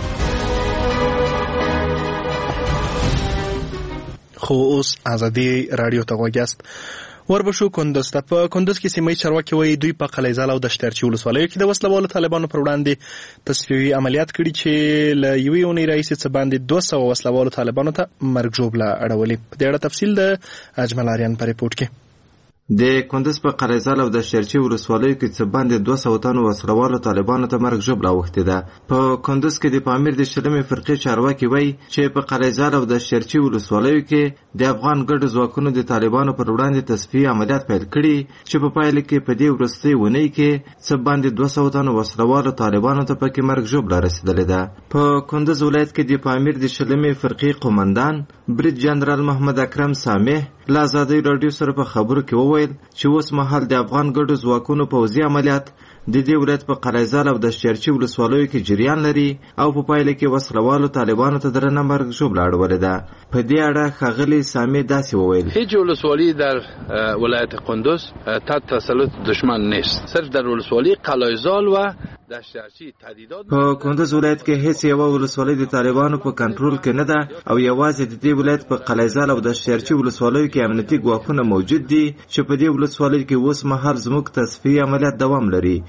خو اوس ازادي راډیو ته غوږیاست. وربشو کندز ته په کندز کې سیمه چارواکي وایي دوی په قلعه زال او دشترچی ولسوالیو کې د وسلوالو طالبانو پر وړاندې تصفیوي عملیات کړي چې له یوې اونۍ راهیسې څه باندې دوه سوه وسلوالو طالبانو ته مرګ ژوبله اړولې. په دې اړه تفصیل د اجمل آریان په ریپورټ کې. د کندز په قلعه زال او دشترچی ولسوالیو کې څه باندې دوه سوه تنو وسلوالو طالبانو ته مرګ ژوبله اوښتې ده. په کندز کې د پامیر د شلمې فرقې چارواکي وایي چې په قلعه زال او دشترچی ولسوالیو کې د افغان ګډو ځواکونو د طالبانو پر وړاندې تصفیې عملیات پیل کړي چې په پایله کې په دې وروستۍ اونۍ کې څه باندې دوه سوه تنو وسلوالو طالبانو ته پکې مرګ ژوبله رسېدلې ده. په کندز ولایت کې د پامیر د شلمې فرقې قومندان برید جنرال محمد اکرم سامح له ازادۍ راډیو سره په خبرو کې وویل چې اوس مهال د افغان ګډو ځواکونو پوځي عملیات د دې ولایت په قلعه زال او دشترچی ولسوالیو کې جریان لري او په پایله کې وسلوالو طالبانو ته درنه مرګ ژوبله اړولې ده. په دې اړه ښاغلي سامي داسې وویل: هیچ ولسوالی در ولایت قندوز تحت تسلط دشمن نیست، صرف در ولسوالی قلعه زال و دشترچی تهدیدات. په کندز ولایت کې هیڅ یوه ولسوالۍ د طالبانو په کنټرول کې نه ده او یوازې د دې ولایت په قلعه زال او دشترچی ولسوالیو کې امنیتي ګواښونه موجود دي چې په دې ولسوالیو کې اوس مهال زموږ تصفیې عملیات دوام لري.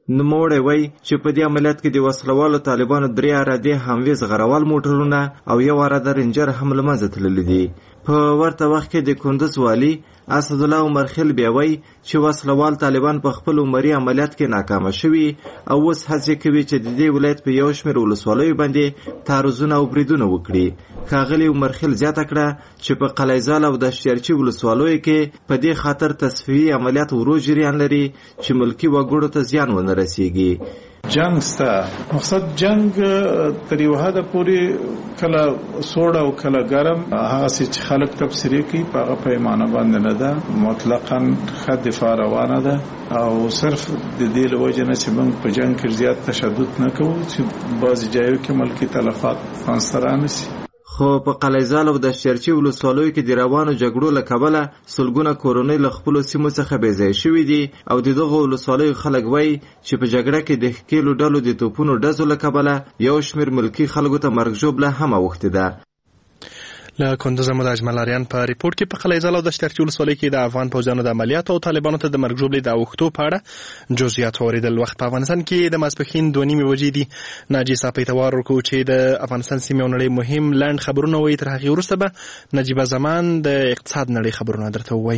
نوموړی وایي چې په دې عملیات کې د وسلوالو طالبانو درې ارادې حموي زغروال موټرونه او یو اراده رینجر هم له منځه تللي دي. په ورته وخت کې د کندوز والي اسدالله عمرخیل بیا وایي چې وسلوال طالبان په خپل عمري عملیات کې ناکامه شوي او اوس هڅې کوي چې د دې ولایت په یو شمېر ولسوالیو باندې تعرضونه او بریدونه وکړي. ښاغلي عمرخیل زیاته کړه چې په قلعهزال او دشتیارچي ولسوالیو کې په دې خاطر تصفیې عملیات ورو جریان لري چې ملکي وګړو ته زیان ونه رسیږي. جنگ ستا مقصد جنگ تر یو حده پورې کله سوړ او کله ګرم هغه چې خلک تفسیری کوي په هغه پیمانه باندې نه ده، مطلقاً ښه دفاع روانه ده او صرف د دې له وجې نه چې موږ په جنگ کې زیات تشدد نه کوو چې بعضې ځایو کې ملکي تلفات منځته رانسي. خو په قلعهزال او دشتیارچي ولسوالیو کې د روانو جګړو له کبله سلګونه کورنۍ له خپلو سیمو څخه بې ځایه شوي دي او د دغو ولسوالیو خلک وایي چې په جګړه کې د ښکېلو ډلو د توپونو ډزو له کبله یو شمېر ملکي خلکو ته مرګ ژوبله هم اوښتې ده. له کندوز مو د اجمل اریان په ریپورت کې په قلعهزال او دشتیارچي ولسوالۍ کې د افغان پوځیانو د عملیاتو او طالبانو ته د مرګ ژوبلې د اوښتو په اړه جزئیات واورېدل. وخت په افغانستان کې د ماسپښین دوه نیمې بجې دي. ناجي صاحب ته وار ورکړو چې د افغانستان سیمې او نړۍ مهم لنډ خبرونه وایي. تر هغې وروسته به نجیبه زمان د اقتصاد نړۍ خبرونه درته ووایي.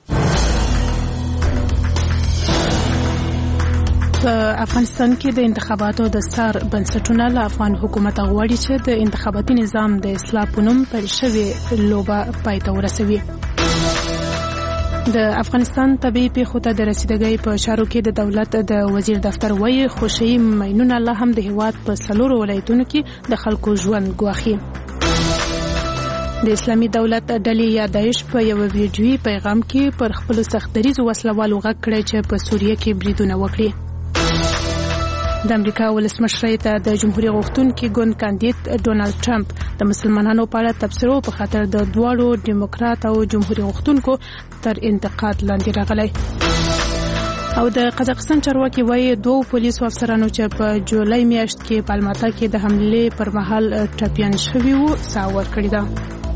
په افغانستان کې د انتخاباتو د سر بنسټونه له افغان حکومت غواړي چې د انتخاباتي نظام د اصلاح په نوم پیل شوې لوبه پای ته ورسوي. د افغانستان طبیعي پیښو ته د رسیدګۍ په چارو کې د دولت د وزیر دفتر وایي خوشي ماینونه لا هم د هیواد په څلورو ولایتونو کې د خلکو ژوند ګواښي. د اسلامي دولت ډلې یا داعش په یو ویډیوي پیغام کې پر خپل سختدریزو وسلوالو غږ کړی چې په سوریه کې بریدونه وکړي. د امریکا ولسمشر ته د جمهوریت غوښتونکي ګوند کاندید ډونالد ټرمپ د مسلمانانو په اړه تبصرو په خاطر د دواړو ډیموکرات او جمهوریت غوښتونکو تر انتقاد لاندې راغلی. او د قزاقستان چارواکي وایي دوه پولیسو افسرانو چې په جولای میاشت کې په الماتا کې د حملې پر مهال ټپیان شوي وو ساه ورکړې ده.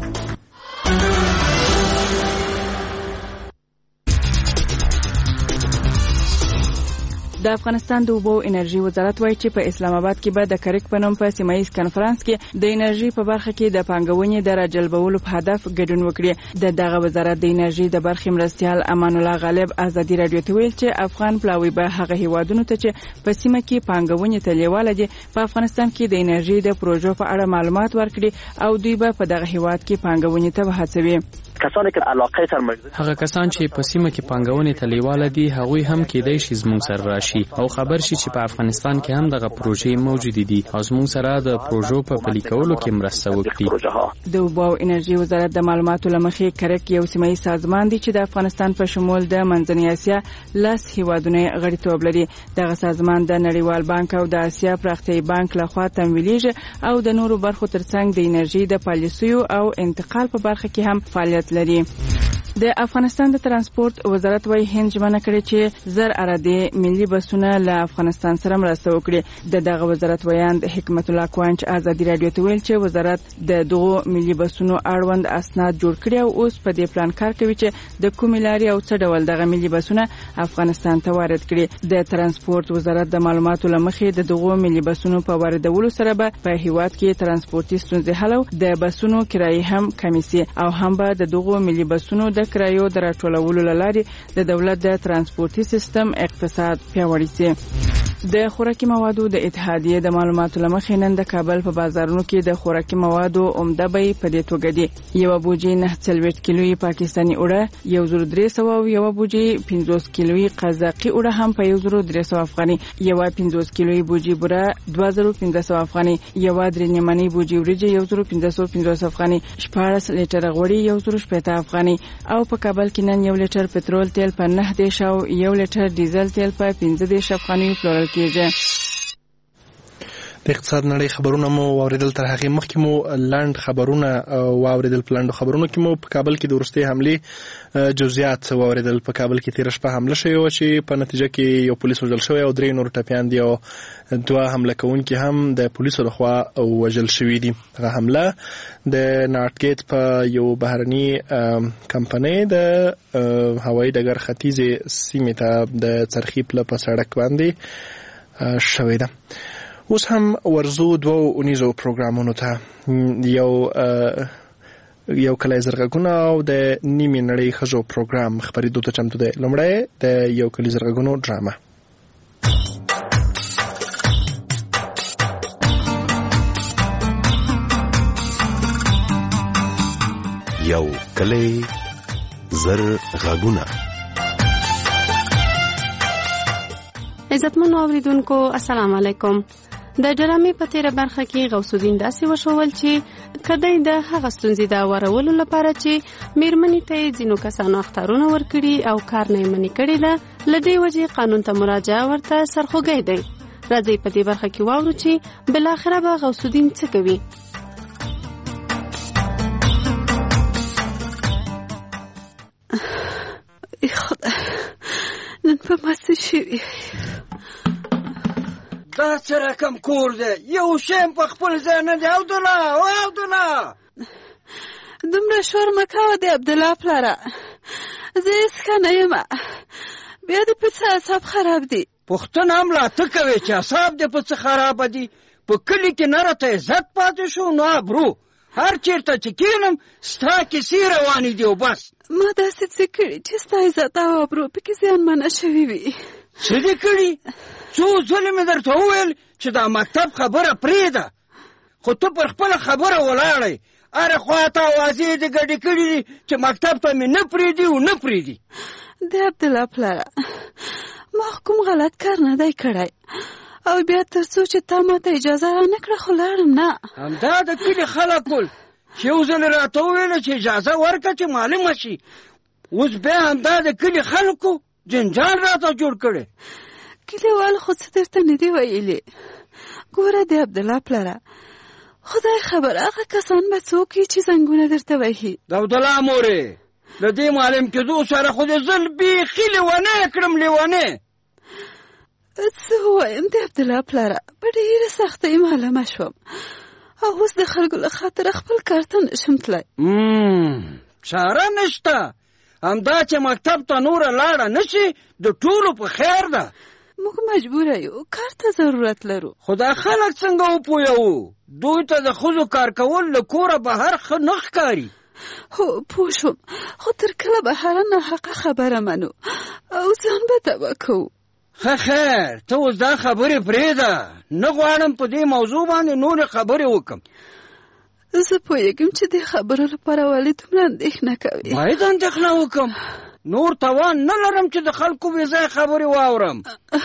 د افغانستان د اوبو انرژي وزارت وایي چې په اسلام آباد کې به د کرک په نوم په سیمایي کنفرانس کې د انرژي په برخه کې د پانګونې د راجلبولو په هدف ګډون وکړي. د دغه وزارت د انرژي د برخې مرستیال امان الله غالب ازادي رادیو ته ویل چې افغان پلاوی به هغه هیوادونو ته چې په سیمه کې پانګونې ته لیواله دي په افغانستان کې د انرژي د پروژو په اړه معلومات ورکړي او دوی به په دغه هیواد کې پانګونې ته هڅوي. کسان چې علاقه سره مګ هغه کسان چې په سیمه کې پانګونې ته لیواله دي هغوی هم کېدای شي زموږ سره راشي او خبر شي چې په افغانستان کې هم دغه پروژې موجود دي او زموږ سره د پروژو په پلي کولو کې مرسته وکړي. د اوبو انرژي وزارت د معلوماتو لمخې کرک یو سیمایي سازمان دی چې د افغانستان په شمول د منځنۍ اسیا لاس هیوادونه غړیتوب لري. دغه سازمان د نړیوال بانک او د اسیا پراختیایي بانک لخوا تمویلیږي او د نورو برخو ترڅنګ د انرژي د پالیسیو او انتقال په برخه کې هم فعالیت لري. د افغانستان د ترانسپورت وزارت وايي هند ژمنه کړې چې زر اراده ملي بسونه له افغانستان سره مرسته وکړي. د دغه وزارت ویاند حکمت الله کوانچ ازادي رادیو ته ویل چې وزارت د دغو ملي بسونو اړوند اسناد جوړ کړي او اوس په دې پلان کار کوي چې د کومې لارې او څه ډول دغه ملي بسونه افغانستان ته وارد کړي. د ترانسپورت وزارت د معلوماتو لمخې د دغو ملي بسونو په واردولو سره به په هیواد کې ترانسپورتي ستونزې حل او د بسونو کرایه هم کمې سي او هم به د دغو ملي بسونو د کرایو د راټولولو لارې د دولت د ترانسپورتي سیستم اقتصاد پیاوړی سي. د خوراکي موادو د اتحادیې د معلوماتو لمخې نن د کابل په بازارونو کې د خوراکي موادو عمده بیې په دې توګه دي. یو بوجي نه څلوېښت کیلویي پاکستاني اوړه یو زر درې سوه او یو بوجي پنځوس کیلویي قزاقي اوړه هم په یو زر درې سوه افغاني، یو پنځوس کیلویي بوجي بوره دوه زره پنځه سوه افغاني، یو درې نیمنۍ بوجي وریجې یو زر پنځه سوه پنځوس افغاني، شپاړس لیټره غوړي یو زر شپېته افغاني او په کابل کې نن یو لیټر پټرول تیل په نه دېرش او یو لیټر ډیزل تیل په پنځه دېرش افغاني پلورل کېږي. د اقتصاد نړۍ خبرونه مو واوریدل. تر هغه مخکې مو لاند خبرونه واوریدل. په لاند خبرونو کې مو په کابل کې د وروستي حملې جزئیات واوریدل. په کابل کې تیر شپه حمله شوې و چې په نتیجه کې یو پولیس وژل شوی او درې نور ټپیان دي او دوه حمله کوونکي هم د پولیسو لخوا وژل شوي دي. هغه حمله د نارتګیټ په یو بهرني کمپنۍ د هوایي ډګر ختیځې سیمې ته د څرخي پله په سړک باندې شوې ده. اوس هم ورزو دوو اونیزو پروګرامونو ته، یو یو کلی زرغږونه او د نیمې نړۍ ښځو پروګرام خپرېدو ته چمتو دی. لومړی د یو کلی زرغږونو ډرامه. یو کلی زرغږونه. عزتمنو اوریدونکو السلام علیکم. د ډرامې په تیره برخه کې غوث الدین داسې وشول چې کدی د هغه ستونزې د اورولو لپاره چې میرمنې ته یې ځینو کسانو اختارونه ورکړي او کار نه یې منې کړې ده، له دې وجې قانون ته مراجعه ورته سرخوږی دی. راځئ په دې برخه کې واورو چې بالاخره به غوث الدین څه کوي. خدا نن په ما څه شوي؟ دا څه رقم کور دی؟ یو شیم په خپل ځای نه دی. عبدالله او عبدالله دومره شور مه کوه د عبدالله پلاره، زه هېڅ ښه نه یم، بیا دې په څه اعصاب خراب دي. پوښتنه هم لا ته کوې چې اعصاب دې په څه خرابه دي؟ په کلي کې نه راته عزت پاتې شو نو ابرو هر چېرته چې کښېنم ستا کیسې روانې دي او بس. ما داسې څه کړي چې ستا عزت او ابرو پکې زیانمنه شوي وي؟ څه دې کړي؟ څو ځلې مې درته وویل چې دا مکتب خبره پرېږده، خو ته پر خپله خبره ولاړئ. هره خوا ته اوازې دې ګډې کړي دي چې مکتب ته مې نه پرېږدي او نه پرېږدي. د عبدالله پلاره ما کوم غلط کار نه دی کړی او بیا تر څو چې تا ما ته اجازه را نه کړه خو لاړم نه. همدا د کلي خلک ول چې یو ځل راته وویله چې اجازه ورکړه چې معلومه شي، اوس بیا همدا د کلي خلکو جنجال راته جوړ کړی. کلیوال خو څه درته نه دي ویلي؟ ګوره د عبدالله پلاره خدای خبر هغه کسان به څوک وي چې زنګونه درته وهي. د عبدالله مورې له دې معلم کېدو سره خو دې زل بیخي لیونی کړم لیونی. څه ووایم د عبدالله پلاره په ډېره سختۍ معلومه شوم او اوس د خلکو له خاطره خپل کار ته نشم تللی. چاره نشته، همدا چې مکتب ته نوره لاړه نشي د ټولو په خیر ده. موږ مجبوره یو، کار ته ضرورت لرو. خو دا خلک څنګه وپوهوو؟ دوی ته د ښځو کار کول له کوره بهر ښه نه ښکاري. هو پوه شوم، خو تر کله به هره ناحقه خبره منو او ځان به تباه کوو. ښه خیر ته اوس دا خبرې پرېږده، نه غواړم په دې موضوع باندې نورې خبرې وکړم. زه پوهېږم چې دې خبرو لپاره ولې دومره اندېښنه کوې. باید اندېښنه وکړم، نور توان نه لرم چې د خلکو بې ځای خبرې واورم.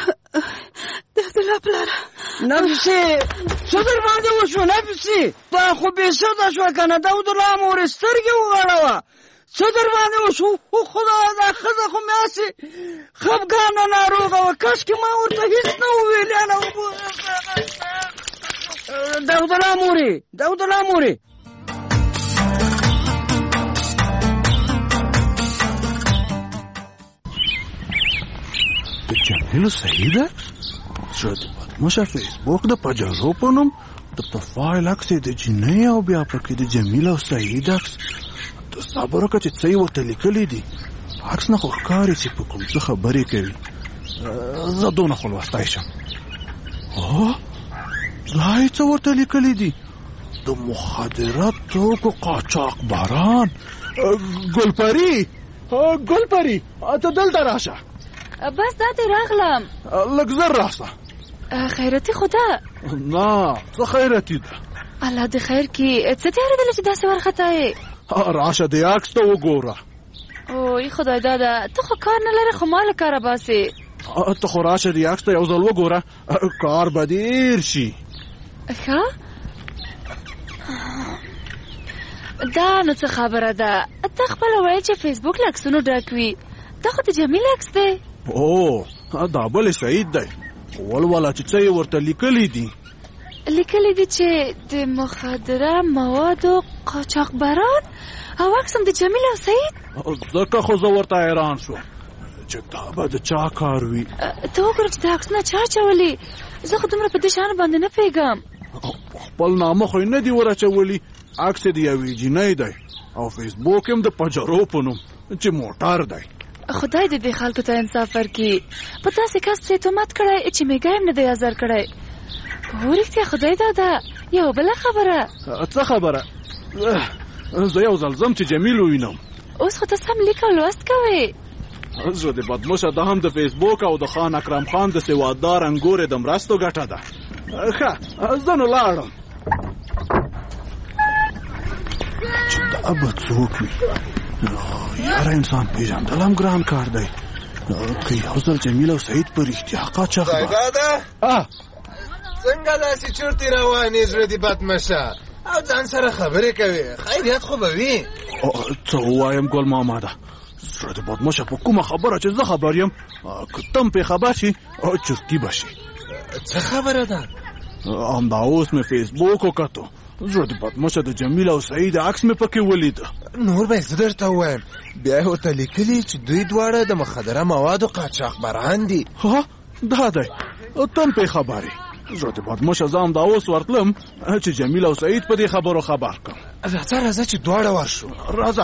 د عبدالله پلاره نفسې څه در باندې وشو؟ نفسې دا خو بې سده شوه که نه؟ د عبدالله مورې سترګې وغړوه، څه در باندې وشو؟ خدایه دا ښځه خو مې هسې خفګانه ناروغه وه، کاشکې ما ورته هېڅ نه وویل. د عبدالله مورې د عبدالله مورې د جمیلو صحیح ده؟ زه د بدمشه فیسبوک د پجرو په نوم د پروفایل عکس یې د جینۍ او بیا پکې د جمیل او سعید عکس. د صبر وکړه چې څه یې ورته لیکلي دي. عکس نه خو ښکاري چې په کوم څه خبرې کوي. زه دونه خو لوستی شم. دا یې څه ورته لیکلي دي؟ د مخدره توکو قاچاق باران. ګلپري ګلپري ته دلته راشه. بس دا دې راغلم. لږ زر راشه. خیرتي خو ده؟ نه څه خیرتي ده؟ الله دې خیر کړي. څه دې اورېدله چې داسې وارخطا یې؟ راشه دې عکس ته وګوره. اوی خدای داده ته خو کار نه لرې خو ما له کاره باسې. ته خو راشه دې عکس ته یو ځل وګوره، کار به ډېر شي. ښه دا نو څه خبره ده؟ ته خپله وایې چې فیسبوک له عکسونو ډک وي، دا خو د جمیل عکس دی. او دا بل سعید دی. ولوله چې څه یې ورته لیکلي دي. لیکلي دي چې د مخدره موادو قاچاقبران او عکس هم د جمیل او سعید. ځکه خو زه ورته حیران شوم چې دا به د چا کار وي. ته وګوره چې دا عکسونه چا اچولي. زه خو دومره په دې شیانو باندې نه پوهېږم. خپل نامه خو یې نه دي ور اچولي. عکس یې د یوې جینۍ دی او فیسبوک هم د پجرو په نوم چې موټر دی. خدای دې دې خلکو ته انصاف ورکړي. په داسې کس پسې تهمت کړی چې میږی هم نه دی ازار کړی. هو رښتیا خدای داده. یو بله خبره. څه خبره؟ زه یو ځل ځم چې جمیل ووینم. اوس خو ته سم لیک او لوست کوې. زه د بدموشه دا هم د فیسبوک او د خان اکرم خان د سواددار انګورې د مرستو ګټه ده. ښه زه نو لاړم. چې دا به څوک وي؟ یاره انسان پېژندل هم ګران کار دی. که یو ځل جمیل او سعید په رښتیا قاچاق ده څنګه داسې چورتې روانې زړه دې بدمشه او ځان سره خبرې کوي؟ خیریت خو به وي. څه ووایم ګل ماما ده، زړه دې بدمشه په کومه خبره چې زه خبر یم که تم پې خبر شي چرتي به شي. څه خبره ده؟ همدا اوس مې فیسبوک وکتو. زړه دې بدمشه د جمیل او سعید عکس مې پکې ولیده. نور به زه درته ووایم. بیا یې ورته لیکلي چې دوی دواړه د مخدره موادو قاچاقبران دي. ها دا دی تم پې خبرې. زړه دې بدمشه زه همدا اوس ورتلم چې جمیل او سعید په دې خبرو خبر کړم. راځه راځه چې دواړه ورشو. راځه.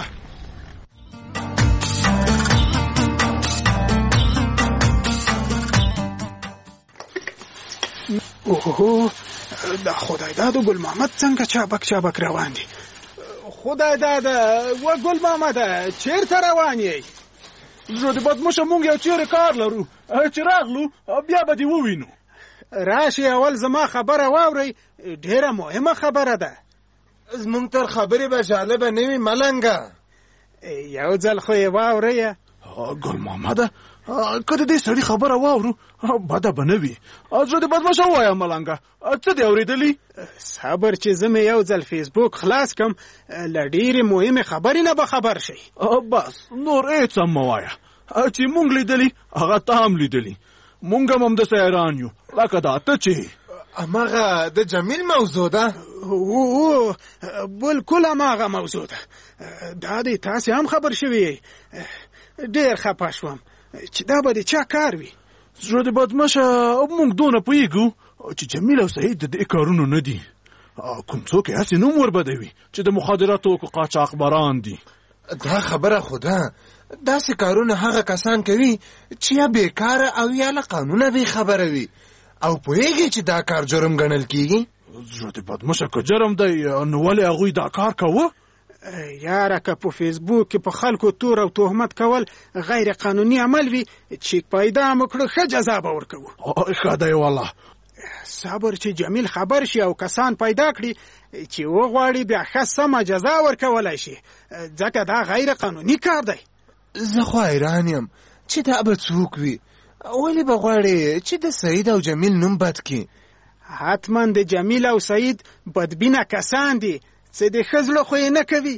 اوه دا خدای دادو ګل محمد څنګه چابک چابک روان دي. خدای داده و ګل محمد چیرته روان یې؟ زړه دې بدمشه مونږ یو چیرې کار لرو چې راغلو بیا به دې ووینو. راشي اول زما خبره واورئ، ډیره مهمه خبره ده. زمونږ تر خبرې به جالبه نه وي ملنګه. یو ځل خو یې واورئ. ګل محمده که د دې سړي خبره واورو بده به نه وي. زړه دې بدمشه ووایه ملنګه څه دې اورېدلي؟ صبر چې زه مې یو ځل فیسبوک خلاص کم له ډېرې مهمې خبرې نه به خبر شئ. بس نور هېڅ هم مه وایه. چې مونږ لیدلي هغه ته هم لیدلي. مونږ هم همداسې حیران یو لکه دا ته چې هماغه د جمیل موضوع ده. او بلکل هماغه موضوع ده. دا دې تاسې هم خبر شوي. ډېر خفه شوم چې دا به د چا کار وي. زړه دې بدمشه مونږ دونه پوهېږو چې جمیل او سعید د دې کارونو نه دي. کوم څوک یې هسې نوم وربدوي چې د مخدره توکو قاچاقبران دي. دا خبره خو ده. داسې کارونه هغه کسان کوي چې یا بیکاره او یا له قانونه بې خبره وي او پوهېږي چې دا کار جرم ګڼل کېږي. زړه دې بدمشه که جرم دی نو ولې هغوی دا کار کوه؟ یاره که په فیسبوک کې په خلکو تور او تهمت کول غیر قانوني عمل وي چې پیدا مو کړو ښه جزا به ورکوو. ښه دی والله. صبر چې جمیل خبر شي او کسان پیدا کړي چې وغواړي بیا ښه سمه جزا ورکولی شي ځکه دا غیر قانوني کار دی. زه خو حیران یم چې دا به څوک وي. ولې به غواړې چې د سعید او جمیل نوم بد کړي؟ حتما د جمیل او سعید بدبینه کسان دي څه د ښه زړه خو یې نه کوي.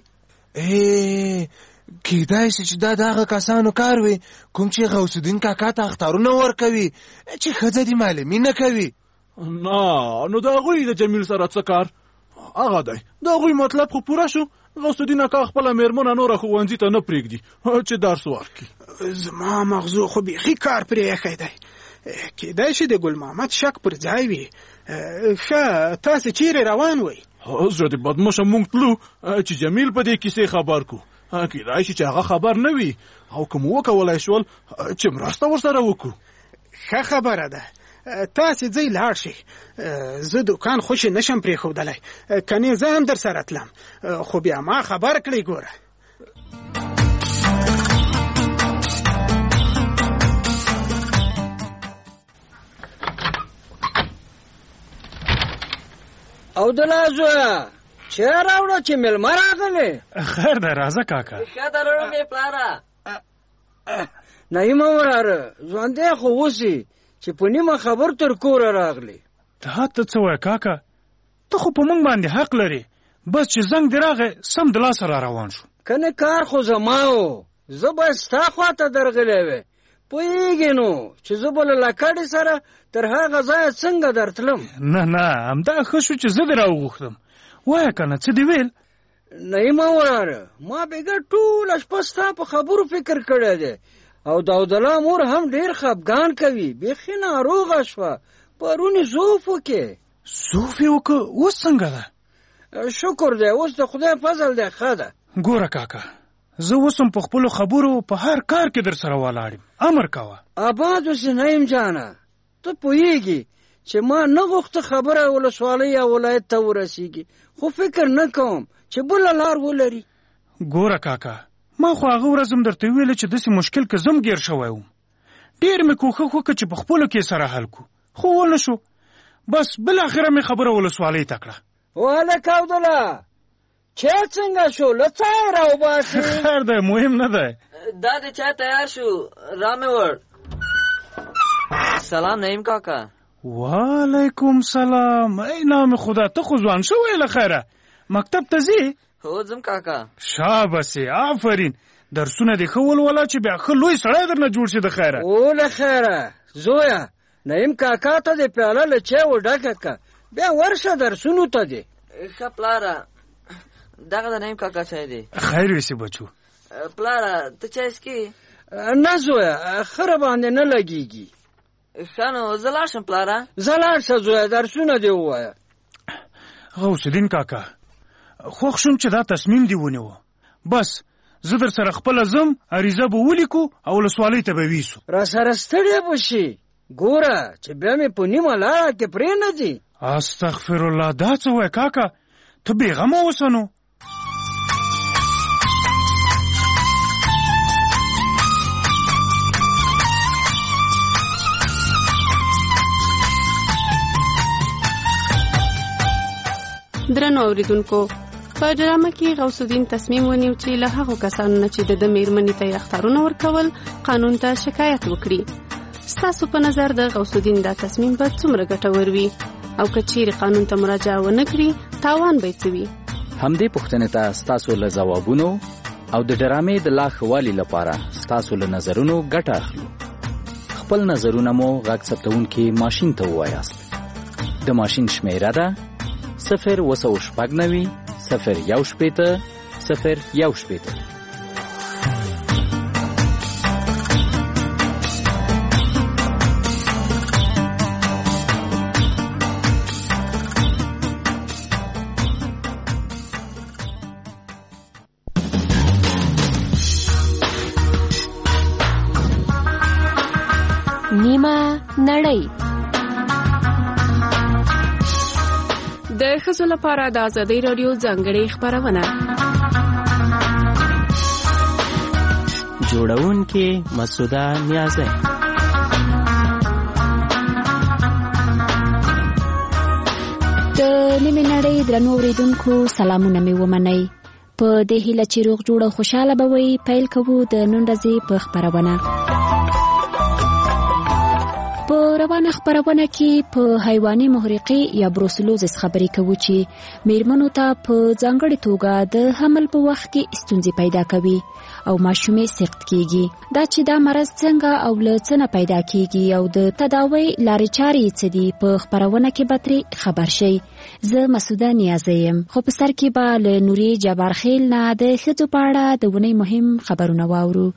ای کیدای شي چې دا د هغه کسانو کار وي کوم چې غوث الدین کاکا ته اختارونه ورکوي چې ښځه دې معلمي نه کوي. نه نو د هغوی د جمیل سره څه کار؟ هغه دی د هغوی مطلب خو پوره شو. غوث الدین اکا خپله مېرمنه نوره ښوونځي ته نه پرېږدي چې درس ورکړي. زما مغزو خو بیخي کار پرې ایښی دی. کیدای شي د ګل محمد شک پر ځای وي. ښه تاسې چیرې روان وئ؟ زړه دې بدمشه مونږ تلو چې جمیل په دې کیسې خبر کو. کیدای شي چې هغه خبر نه وي او که مو وکولی شول چې مرسته ورسره وکړو. ښه خبره ده. تاسې ځئ لاړ شئ. زه دوکان خوشې نشم پرېښودلی. کنې زه هم در سره تلم خو بیا ما خبر کړئ. ګوره او د لازوه چې راوړه چې مېلمه راغلی. خیر دی راځه کاکا. ښه ده روغې پلاره. نعیمه وراره ژوندی خو اوسې چې په نیمه خبر تر کوره راغلی. ته ته څه وایې کاکا؟ ته خو په موږ باندې حق لرې. بس چې زنګ دې راغی سم دلاسه را روان شو. کنه کار خو زما و. زه باید ستا خواته درغلی وی پوهېږې نو چې زه به له لکړې سره تر هغه ځایه څنګه درتلم؟ نه نه همدا ښه شو چې زه دې راوغوښتم. وایه که نه څه دې ویل؟ نعیمه وراره ما بېګا ټوله شپه ستا په خبرو فکر کړی دی او داودالله مور هم ډېر خفګان کوي، بیخي ناروغه شوه، پرون یې زوف وکې. زوف یې وکړه؟ اوس څنګه ده؟ شکر دی، اوس د خدای فضل دی، ښه ده. ګوره کاکا زه اوس هم په خپلو خبرو په هر کار کې در سره ولاړ یم، امر کوه. اباد اوسې نعیم جانه، ته پوهېږي چې ما نه غوښته خبره ولسوالۍ یا ولایت ته ورسېږي، خو فکر نه کوم چې بله لار ولري. ګوره کاکا ما خو هغه ورځ هم درته ویلې چې داسې مشکل که زم ګیر شوی وم، ډېر مې کوښښ وکړه چې په خپلو کې سره حل کړو، خو ونه شو. بس بالاخره مې خبره ولسوالۍ ته کړه. وهلک عبدالله چای څنګه شو؟ له څای راوباسې. خیر دی، مهم نه دی. دا د چای تیار شو، را مې وړ. سلام نعیم کاکا. وعلیکم سلام. ای نام خدا، ته خو ځوان شوی له خیره، مکتب ته ځې؟ هو ځم کاکا. شاباسې، آفرین، درسونه دې ښه ولوله چې بیا ښه لوی سړی درنه جوړ شي د خیره. او له خیره زویه، نعیم کاکا ته دې پیاله له چای وډکه که، بیا ورشه درسونو ته دې. ښه پلاره، دغه د نعیم کاکا چای دی. خیر ویسې بچو. پلاره ته چای څکې؟ نه زویه، خره باندې نه لګېږي. ښه نو زه لاړ شم پلاره. زه لاړ شه زویه، درسونه دې ووایه. غوث الدین کاکا خوښ شوم چې دا تصمیم دې ونیوه. بس زه در سره خپله ځم، عریضه به ولیکو او ولسوالۍ ته به ویسو. را سره ستړی به شي، ګوره چې بیا مې په نیمه لاره کې پرې نه ځي. استغفرالله، دا څه وایې کاکا؟ ته بېغمه اوسه نو. درنو اوریدونکو، په ډرامه کې غوث الدین تصمیم ونیو چې له هغو کسانو نه چې د ده مېرمنې ته یې اخطارونه ورکول قانون ته شکایت وکړي. ستاسو په نظر د غوث الدین دا تصمیم به څومره ګټور وي او که چیرې قانون ته مراجعه ونه کړي تاوان به یې څه وي؟ همدې پوښتنې ته ستاسو له ځوابونو او د ډرامې د لا ښه والي لپاره ستاسو له نظرونو ګټه اخلو. خپل نظرونه مو غږ ثبتونکي ماشین ته ووایاست. د ماشین شمیره ده صفر اوه سوه شپږ نوي صفر یو شپېته صفر یو شپېته. نیمه نړۍ د ښځو لپاره د ازادۍ راډیو ځانګړې خپرونه. جوړونکې مسعوده نیازی. د نیمه نړۍ درنو اوریدونکو سلامونه مې ومنئ. په دې هیله چې روغ جوړ او خوشاله به وئ، پیل کوو د نن ورځې په خپرونه. په روانه خپرونه کې په حیواني محرقې یا بروسلوزس خبرې کوو چې میرمنو ته په ځانګړې توګه د حمل په وخت کې ستونزې پیدا کوي او ماشومې سقط کیږي. دا چې دا مرض څنګه او له څه نه پیدا کیږي او د تداوی لارې چارې څه دي، په خپرونه کې به ترې خبر شئ. زه مسعوده نیازی یم، خو په سر کې به له نوري جبارخیل نه د ښځو په اړه د ونې مهم خبرونه واورو.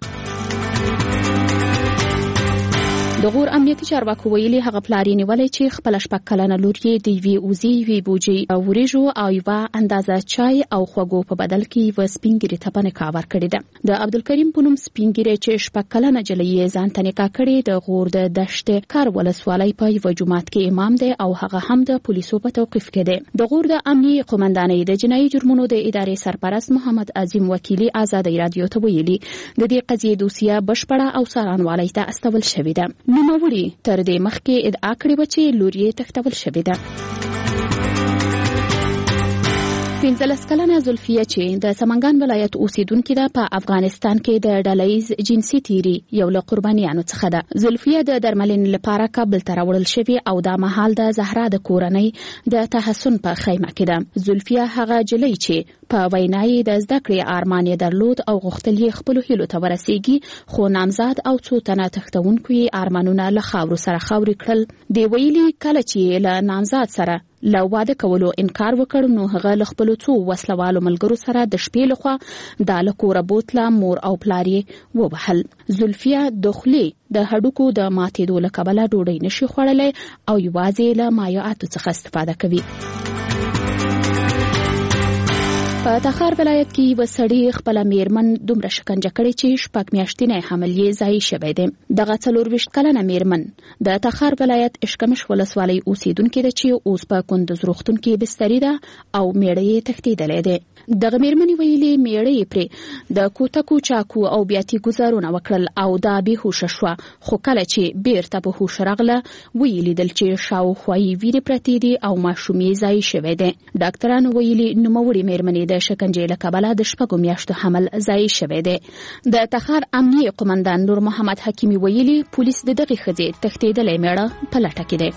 د غور امنیتي چارواکو ویلي هغه پلار یې نیولی چې خپله شپږ کلنه لور یې د یوې وزې یوې بوجۍ وریژو او یوه اندازه چای او خوږو په بدل کې یوه سپین ږیرې ته په نکاح ورکړې ده. د عبدالکریم په نوم سپین ږیری چې شپږ کلنه نجلۍ یې ځان ته نکاح کړې، د غور د دشت کار ولسوالۍ په یوه جومات کې امام دی او هغه هم د پولیسو په توقیف کې دی. د غور د امنیي قومندانۍ د جنایي جرمونو د ادارې سرپرست محمد عظیم وکیلي ازادۍ راډیو ته ویلي د دې قضیې دوسیه بشپړه او څارنوالۍ ته استول شوې ده. نوموړي تر دې مخکې ادعا کړې وه چې لور یې تښتول شوې ده. پنځلس کلنه زلفیه چې د سمنګان ولایت اوسیدونکې ده په افغانستان کې د ډلهییز جنسي تیري یو له قربانیانو څخه ده. زلفیه د درملنې لپاره کابل ته راوړل شوې او دا مهال د زهرا د کورنۍ د تحسن په خیمه کې ده. زلفیه هغه جلۍ چې په وینا یې د زده کړې ارمان یې درلود او غوښتل یې خپلو هیلو ته ورسیږي، خو نامزاد او څو تنه تښتونکو یې ارمانونه له خاورو سره خاورې کړل. دی ویلي کله چې له نامزاد سره له واده کولو انکار وکړ نو هغه له خپلو څو وسلوالو ملګرو سره د شپې لخوا د له کوره بوتله مور او پلار یې ووهل. زلفیه د خولې د هډوکو د ماتېدو له کبله ډوډۍ نشي خوړلی او یوازې له مایعاتو څخه استفاده کوي. په تخار ولایت کې یو سړی خپله میرمن دومره شکنجه کړې چې شپږ میاشتنی حمل یې ضایع شوی دی. دغه څلورویشت کلنه میرمن د تخار ولایت اشکمش ولسوالۍ اوسیدونکې ده چې اوس په کندوز روغتون کې بستري ده او میړه یې تښتېدلی دی. دغه میرمنې ویلي میړه یې پرې د کوتکو چاکو او بیاتي ګزارونه وکړل او دا بېهوشه شوه، خو کله چې بیرته په هوښ راغله ویې لیدل چې شاوخوا یې وینې پرتې دي او ماشوم یې ضایع شوی دی. ډاکټرانو ویلي نوموړې میرمنې د شکنجې له کبله د شپږو میاشتو حمل ضایع شوی دی. د تخار امنیه قمندان نور محمد حکیمي ویلي پولیس د دغې ښځې تښتېدلی میړه په لټه کې دی.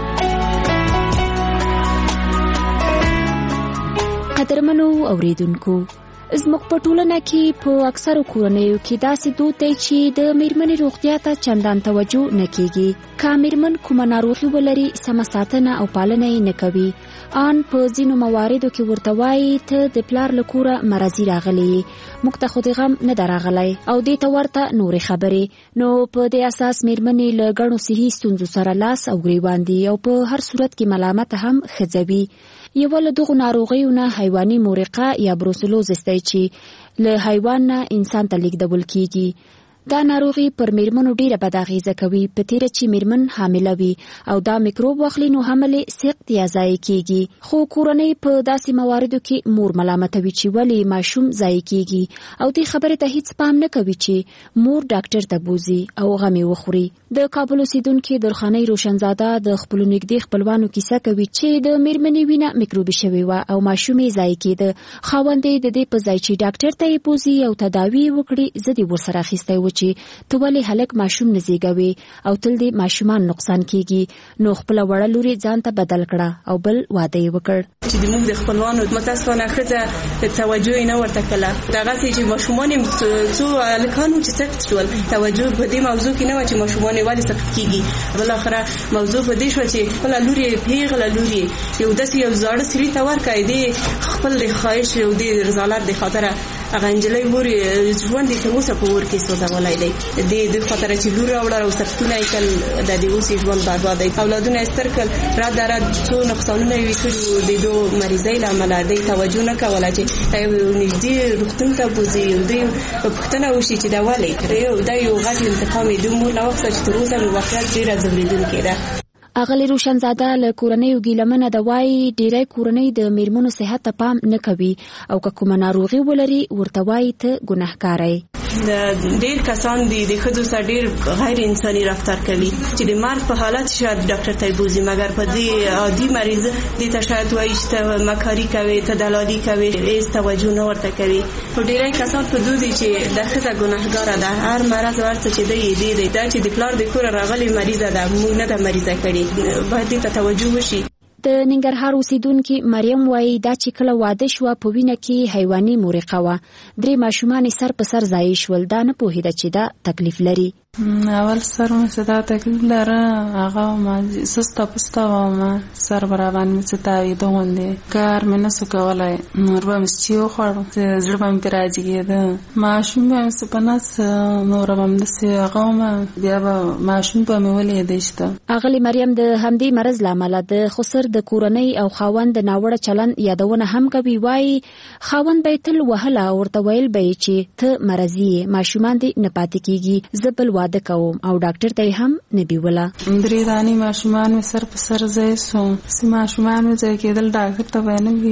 قدرمنو اوریدونکو، زموږ په ټولنه کې په اکثرو کورنیو کې داسې دود دی چې د میرمنې روغتیا ته چندان توجه نه کیږي. که میرمن کومه ناروغي ولري سمه ساتنه او پالنه یې نه کوي. ان په ځینو مواردو کې ورته وایي ته د پلار له کوره مرضي راغلی یې، موږ ته خو د غم نه ده راغلی او دې ته ورته نورې خبرې. نو په دې اساس میرمنې له ګڼو صحي ستونزو سره لاس او ګریوان دي او په هر صورت کې ملامت هم ښځوي. یوه له دغو ناروغیو نه حیواني مورقه یا بروسلوزس دی چې له حیوان نه انسان ته لیږدول کیږي. دا ناروغي پر میرمنو ډیره بد اغیزه کوي، په تیره چې میرمن حامله وي او دا میکروب واخلي نو حمل سخت یا ضایع کیږي. خو کورنۍ په داسې مواردو کې مور ملامتوي چې ولې ماشوم ضایع کیږي او دې خبرې ته هیڅ پام نه کوي چې مور ډاکټر ته بوزي او غمې وخوري. د کابل اوسیدونکي درخانۍ روشنزاده د خپلو نږدې خپلوانو کیسه کوي چې د میرمنې وینه میکروبي شوې وه او ماشوم یې ضایع کېده. خاوند یې د دې په ځای چې ډاکټر ته یې بوزي او تداوی یې وکړي زه دې ورسره اخیستی و چې ته ولې هلک ماشوم نه زیږوي او تل دې ماشومان نقصان کیږي. نو خپله وړه لوري ځان ته بدل کړه او بل واده یې وکړ. چې د موږ د خپلوانو متاسفانه ښځه توجه یې نه ورته کړله. دغسې چې ماشومان یې څو هلکان وو چې سقط شول، توجه په دې موضوع کې نه وه چې ماشومان یې ولې سقط کیږي. بالاخره موضوع په دې شوه چې خپله لور یې پیغله لور یې یو داسې یو زاړه سړي ته ورکړی، دې خپل د خواهش او د رضالت د خاطره هغه نجلۍ مور ژوند یې تر اوسه په اور کې سوځولی دی. د دې خاطره چې لور راوړه او سختونه یې کړل د دې اوس یې ژوند برباد دی. اولادونه یې ستر کړل، رد در رد څو نقصانونه یې کړي د دو مریضۍ له امله دی توجه نه کوله چې دا یو نږدې روغتون ته بوځي او دوی په پوښتنه وشي چې دا ولې دا یو غټ انتقام یې د مور نه واخیسته چې تر اوسه مې واقعیت ډېره ځورېدونکې ده. اغلی روشنزاده له کورنیو ګیلمنه ده وایي ډیری کورنۍ د میرمنو صحت ته پام نه کوي او که کومه ناروغي ولري ورته وایي ته ګناهکاره یې. ډېر کسان دي د ښځو سره ډېر غیر انساني رفتار کوي چې د مرګ په حالت شاید ډاکټر ته بوزي، مګر په دې عادي مریض دې ته شاید وایي چې ته مکاري کوي، ته دلالي کوي، هېڅ توجه نه ورته کوي. خو ډېری کسان په دو دي چې د ښځه ګناهګاره ده، هر مرض ورڅه چې دی یې دی دی دا چې د پلار د کوره راغلې مریضه ده، موږ نه ده مریضه کړې، باید دې ته توجه وشي. د ننګرهار اوسیدونکي مریم وایي دا چې کله واده شوه په وینه کې حیواني مورقه وه، درې ماشومان سر په سر ضایع شول. دا نه پوهېده چې دا تکلیف لري. اول سر مې چې دا تکلیف لره هغه ما سسته پسته وم، سر به راباندې مې څه تاوېده غوندې، کار مې نسو کولی، نور به مې چې وخوړو زړه به مې پرې راجګېده، ماشوم به مې څه په نس نوره به مې داسې هغه ومه، بیا به ماشوم به مې ولیدی شته. اغلې مریم د همدې مرض له امله د خسر د کورنۍ او خاوند د ناوړه چلند یادونه هم کوي. وایي خاوند به یې تل وهله او ورته ویل به یې چې ته مرضي یې، ماشومان دې نه پاتې کېږي، زه بل واده کوم او ډاکټر ته هم نه بیوله. درې دانې ماشومان مې سر په سر ځای سو، چې ماشومان مې ځای کېدل ډاکټر ته به یې نه ویلم،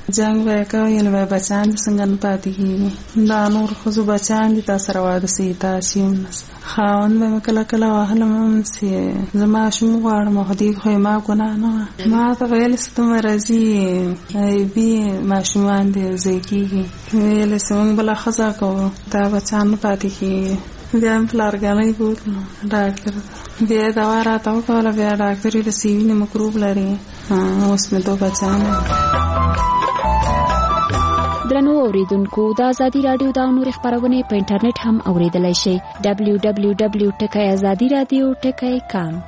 جنگ به کوي له بچان څنګه پاتې کیږي دا نور خو بچان دي تاسو راوړل سي تاسو خاون به کله کله وهلم سي زما شوم غواړم هدي خو ما ګنا نه ما ته ویل ستم راځي ای بي ما شومان دي زکیږي ویل سم بل خزا کو دا بچان پاتې کیږي بیا پلارګانې بوت ډاکټر بیا دا راته وکړه بیا ډاکټر یې سیوینه مکروب لري اوس مې دوه بچان درنو اوریدونکو د ازادي رادیو د نور خبرونه په انټرنیټ هم اوریدلای شئ دبلیو دبلیو دبلیو ټکی ازادي رادیو ټکی کام.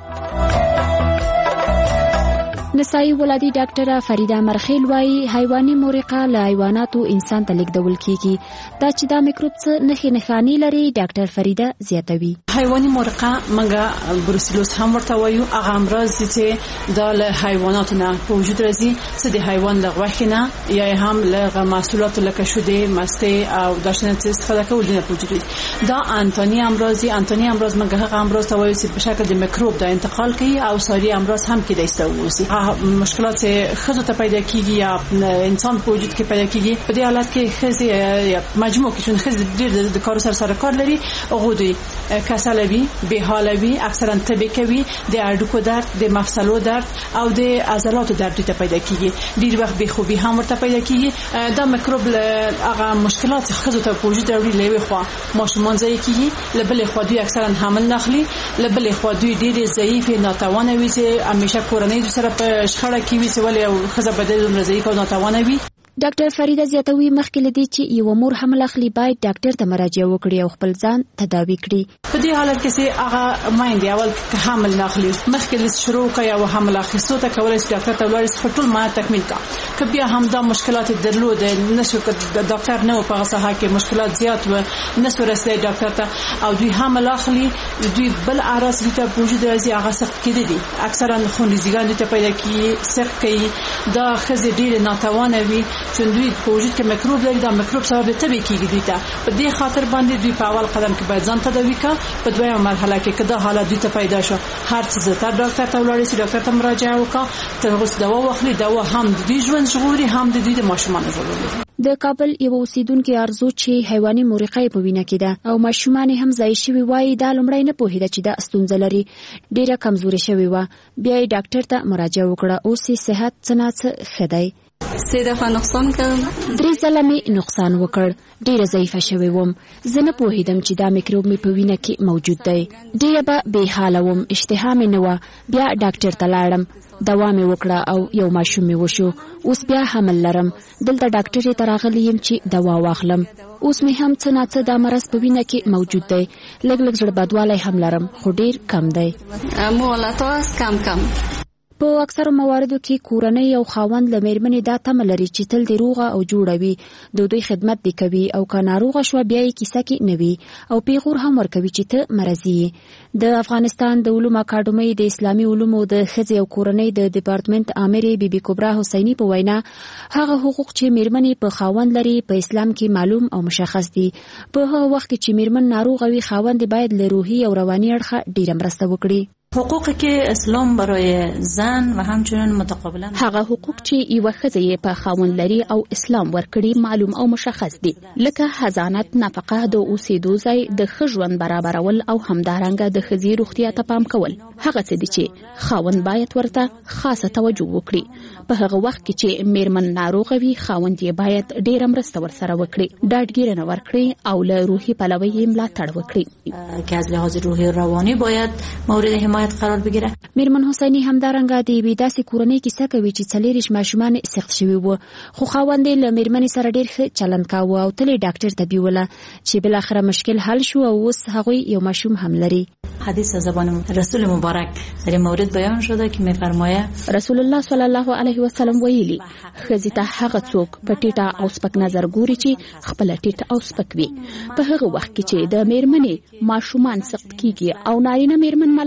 نسایي ولادي ډاکټره فریده مرخیل وايي حیواني مورقه له حیواناتو انسان ته لیږدول کیږي دا چې دا میکروب څه نښې نښانې لري ډاکټر فریده زیاتوي. حیواني مورقه منګه بروسیلوس هم ورته وایو هغه امراض چې د له حیواناتو نه په وجود راځي څه د حیوان له غوښې نه یا هم له محصولاتو لکه شیدې مستې او داشنه څه استفاده کول نه په وجود راځي. دا انتوني امراض انتوني امراض منګه هغه امراض ته وایو چې په شکل د میکروب د انتقال کوي او ساري امراض هم کېدای شي. مشکلات خزو ته پیدا کیږي یا انسان په وجود کې پیدا کیږي په دې حالت کې خزي یا مجموع کې چون خزي ډېر د کارو سره سره کار لري غوډي کسلوي به حالوي اکثرا تبه کوي د اډوکو درد د مفصلو درد او د عضلاتو درد ته پیدا کیږي ډېر وخت به خوبي هم ورته پیدا کیږي. دا میکروب هغه مشکلات خزو ته په وجود راوړي لوي خو ماشومان ځای کیږي لبل خو دوی اکثرا حمل نخلي لبل خو دوی ډېر ضعیف ناتوانه وي چې همیشه کورنۍ سره په خړه کې وي چې ولې او خزه بدل مرزي کو ناتوانه وي. ډاکټر فریده زیاتوي مخکې لدی چې یو مور حمل اخلي باید ډاکټر ته مراجعه وکړي او خپل ځان تداوي کړي. په دې حالت کې چې هغه مایندې اول حمل ناخلي مخکې له شروع کوي او حمل اخیستو ته کولای شي ډاکټر ته ولاړ شي ټول ما تکمیل کا که بیا هم دا مشکلات درلود نشو ډاکټر نه په هغه کې مشکلات زیات و نشو رسېدای ډاکټر ته او دوی حمل اخلي دوی بل اعراض دي ته وجود راځي هغه سخت کېدي دي اکثرا خونریزګان دي ته پیدا کیږي سخت کوي دا خزه ډېر ناتوانه وي چې دوی په وجود کې میکروب لري دا میکروب سبب تبه کیږي دوی ته په دې خاطر باندې دوی په اول قدم کې باید ځان تداوي کا په دویمه مرحله کې کدا حالت دوی ته پیدا شو هر څه ته ډاکټر ته ولاړ شي ډاکټر ته مراجعه وکړه تر اوسه دوا واخلي دوا هم د دوی ژوند ژغوري هم د دوی د ماشومان ژغوري. د کابل یو اوسیدونکو ارزو چې حیواني مورقه په وینه کې ده او ماشومان هم ځای شوی وای دا لمړی نه پوهیده چې دا ستونزه لري ډیره کمزوري شوی و بیا ډاکټر ته مراجعه وکړه او سي صحت څنګه خدای سه دفعه نقصان کړم درې ځله مې نقصان وکړ ډیره ضعیفه شوی وم زه نه پوهیدم چې دا میکروب مې په وینه کې موجود دی ډیره به بې حاله وم اشتها مې نه وه بیا ډاکټر ته لاړم دوا مې وکړه او یو ماشوم مې وشو اوس بیا حمل لرم دلته ډاکټر ته راغلی یم چې دوا واخلم اوس مې هم څه نه څه دا مرض په وینه کې موجود دی لږ لږ زړه بدوالی هم لرم خو ډیر کم دی مولاتاس کم کم په اکثر مواردو کې کورنۍ او خاوند له میرمنې دا تمه لري چې تل د روغه او جوړه وي د دوی خدمت دی کوي او که ناروغه شوه بیا یې کیسه کې نه وي او پیغور هم ورکوي چې ته مرضي یې. د افغانستان د علومو اکاډمۍ د اسلامي علومو د ښځې او کورنۍ د ډپارټمنټ امرې بیبي کبرا حسیني په وینا هغه حقوق چې میرمنې په خاوند لري په اسلام کې معلوم او مشخص دي. په هغه وخت کې چې میرمن ناروغه وي خاوند باید له روحي او رواني اړخه ډیره مرسته وکړي. حقوقی که اسلام برای زن و همچنین متقابلا هغه حقوق چې یو ښځه په خاوند لري او اسلام ورکړي معلوم او مشخص دي لکه حضانت نفقه د اوسېدو ځای د ښه ژوند برابرول او همدارنګه د ښځې روغتیا ته پام کول هغه څه دي چې خاوند باید ورته خاصه توجه وکړي. په هغه وخت کې چې میرمن ناروغه وي خاوند یې باید ډیره مرسته ورسره وکړي ډاډګیرنه ورکړي او له روحي پلوه یې ملاتړ وکړي که از لحاظ روحی و روانی باید مورد حمایت قرار بگیره. میرمن حسینی همدارنګه د یوې داسې کورنۍ کیسه کوي چې څلېرویشت ماشومان سخت شوي وو خو خاوند یې له میرمنې سره ډېر ښه چلند کاوه او تل یې ډاکټر ته بیوله چې بالاخره مشکل حل شو او اوس هغوی یو ماشوم هم لري. حدیث از زبان رسول مبارک در این مورد بیان شده که میفرماید رسول الله صلی الله علیه وسلم ویلي ښځې ته هغه څوک په ټیټه او سپک نظر ګوري چې خپله ټیټه او سپک وي. په هغه وخت کې چې د میرمنې ماشومان سخت کیږي او نارینه میرمن ملامتوي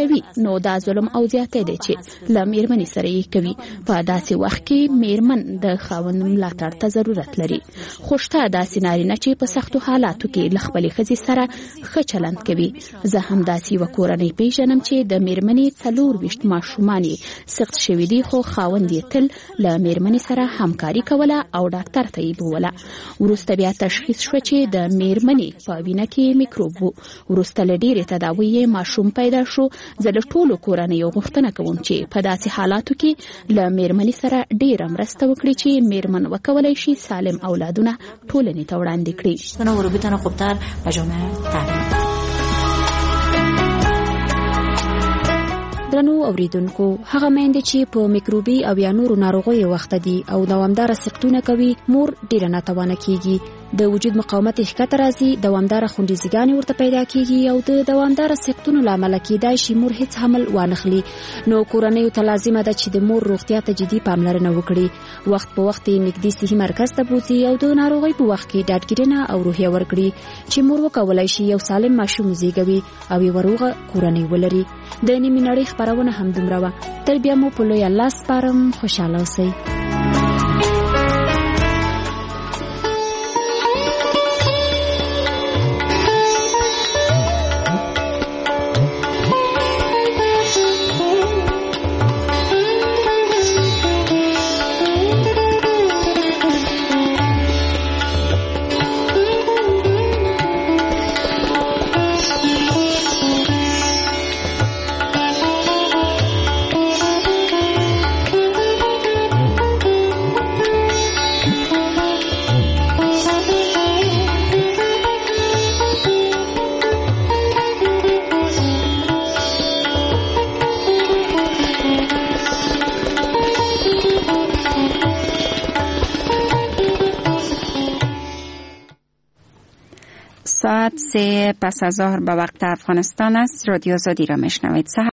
کوي نو دا ظلم او زیاتی دی چې له میرمنې سره یې کوي. په داسې وخت کې میرمن د خاوند ملاتړ ته ضرورت لري. خو شته داسې نارینه چې په سختو حالاتو کې له خپلې ښځې سره ښه چلند کوي. زه هم داسې یوه کورنۍ پیژنم چې د میرمنې څلور ویشت ماشومان یې سقط شوي دي، خو خاوند یې تل له میرمنې سره همکاري کوله او ډاکټر ته یې بوله. وروسته بیا تشخیص شوه چې د میرمنې په وینه کې میکروب و. وروسته له ډېرې تداوۍ یې ماشوم پیدا شو. زه له ټولو کورنیو غوښتنه کوم چې په داسې حالاتو کې له میرمنې سره ډېره مرسته وکړي چې میرمن وکولی شي سالم اولادونه ټولنې ته وړاندې کړي. درنو اوریدونکو، هغه میندې چې په میکروبي او یا نورو ناروغیو وخت دي او دوامداره سقطونه کوي، مور ډېره ناتوانه کیږي. د وجود مقاومت ښکته راځي، دوامداره خونډیزګانې ورته پیدا کیږي او د دوامداره سقطونو له امله کیدای شي مور هیڅ حمل وانخلي. نو کورنیو ته لازمه ده چې د مور روغتیا ته جدي پاملرنه وکړي. وخت په وخت نږدې صحي مرکز ته بوځي او د ناروغۍ په وخت کې ډاډګیرنه او روحیه ورکړي چې مور وکولای شي یو سالم ماشوم زیږوي او یو روغه کورنۍ ولري. د نیمې نړۍ خپرونه هم دومره وه. تر بیا مو په لوی الله سپارم. خوشحاله اوسئ. ساعت سه پس از ظهر به وقت افغانستان است. رادیو آزادی را میشنوید.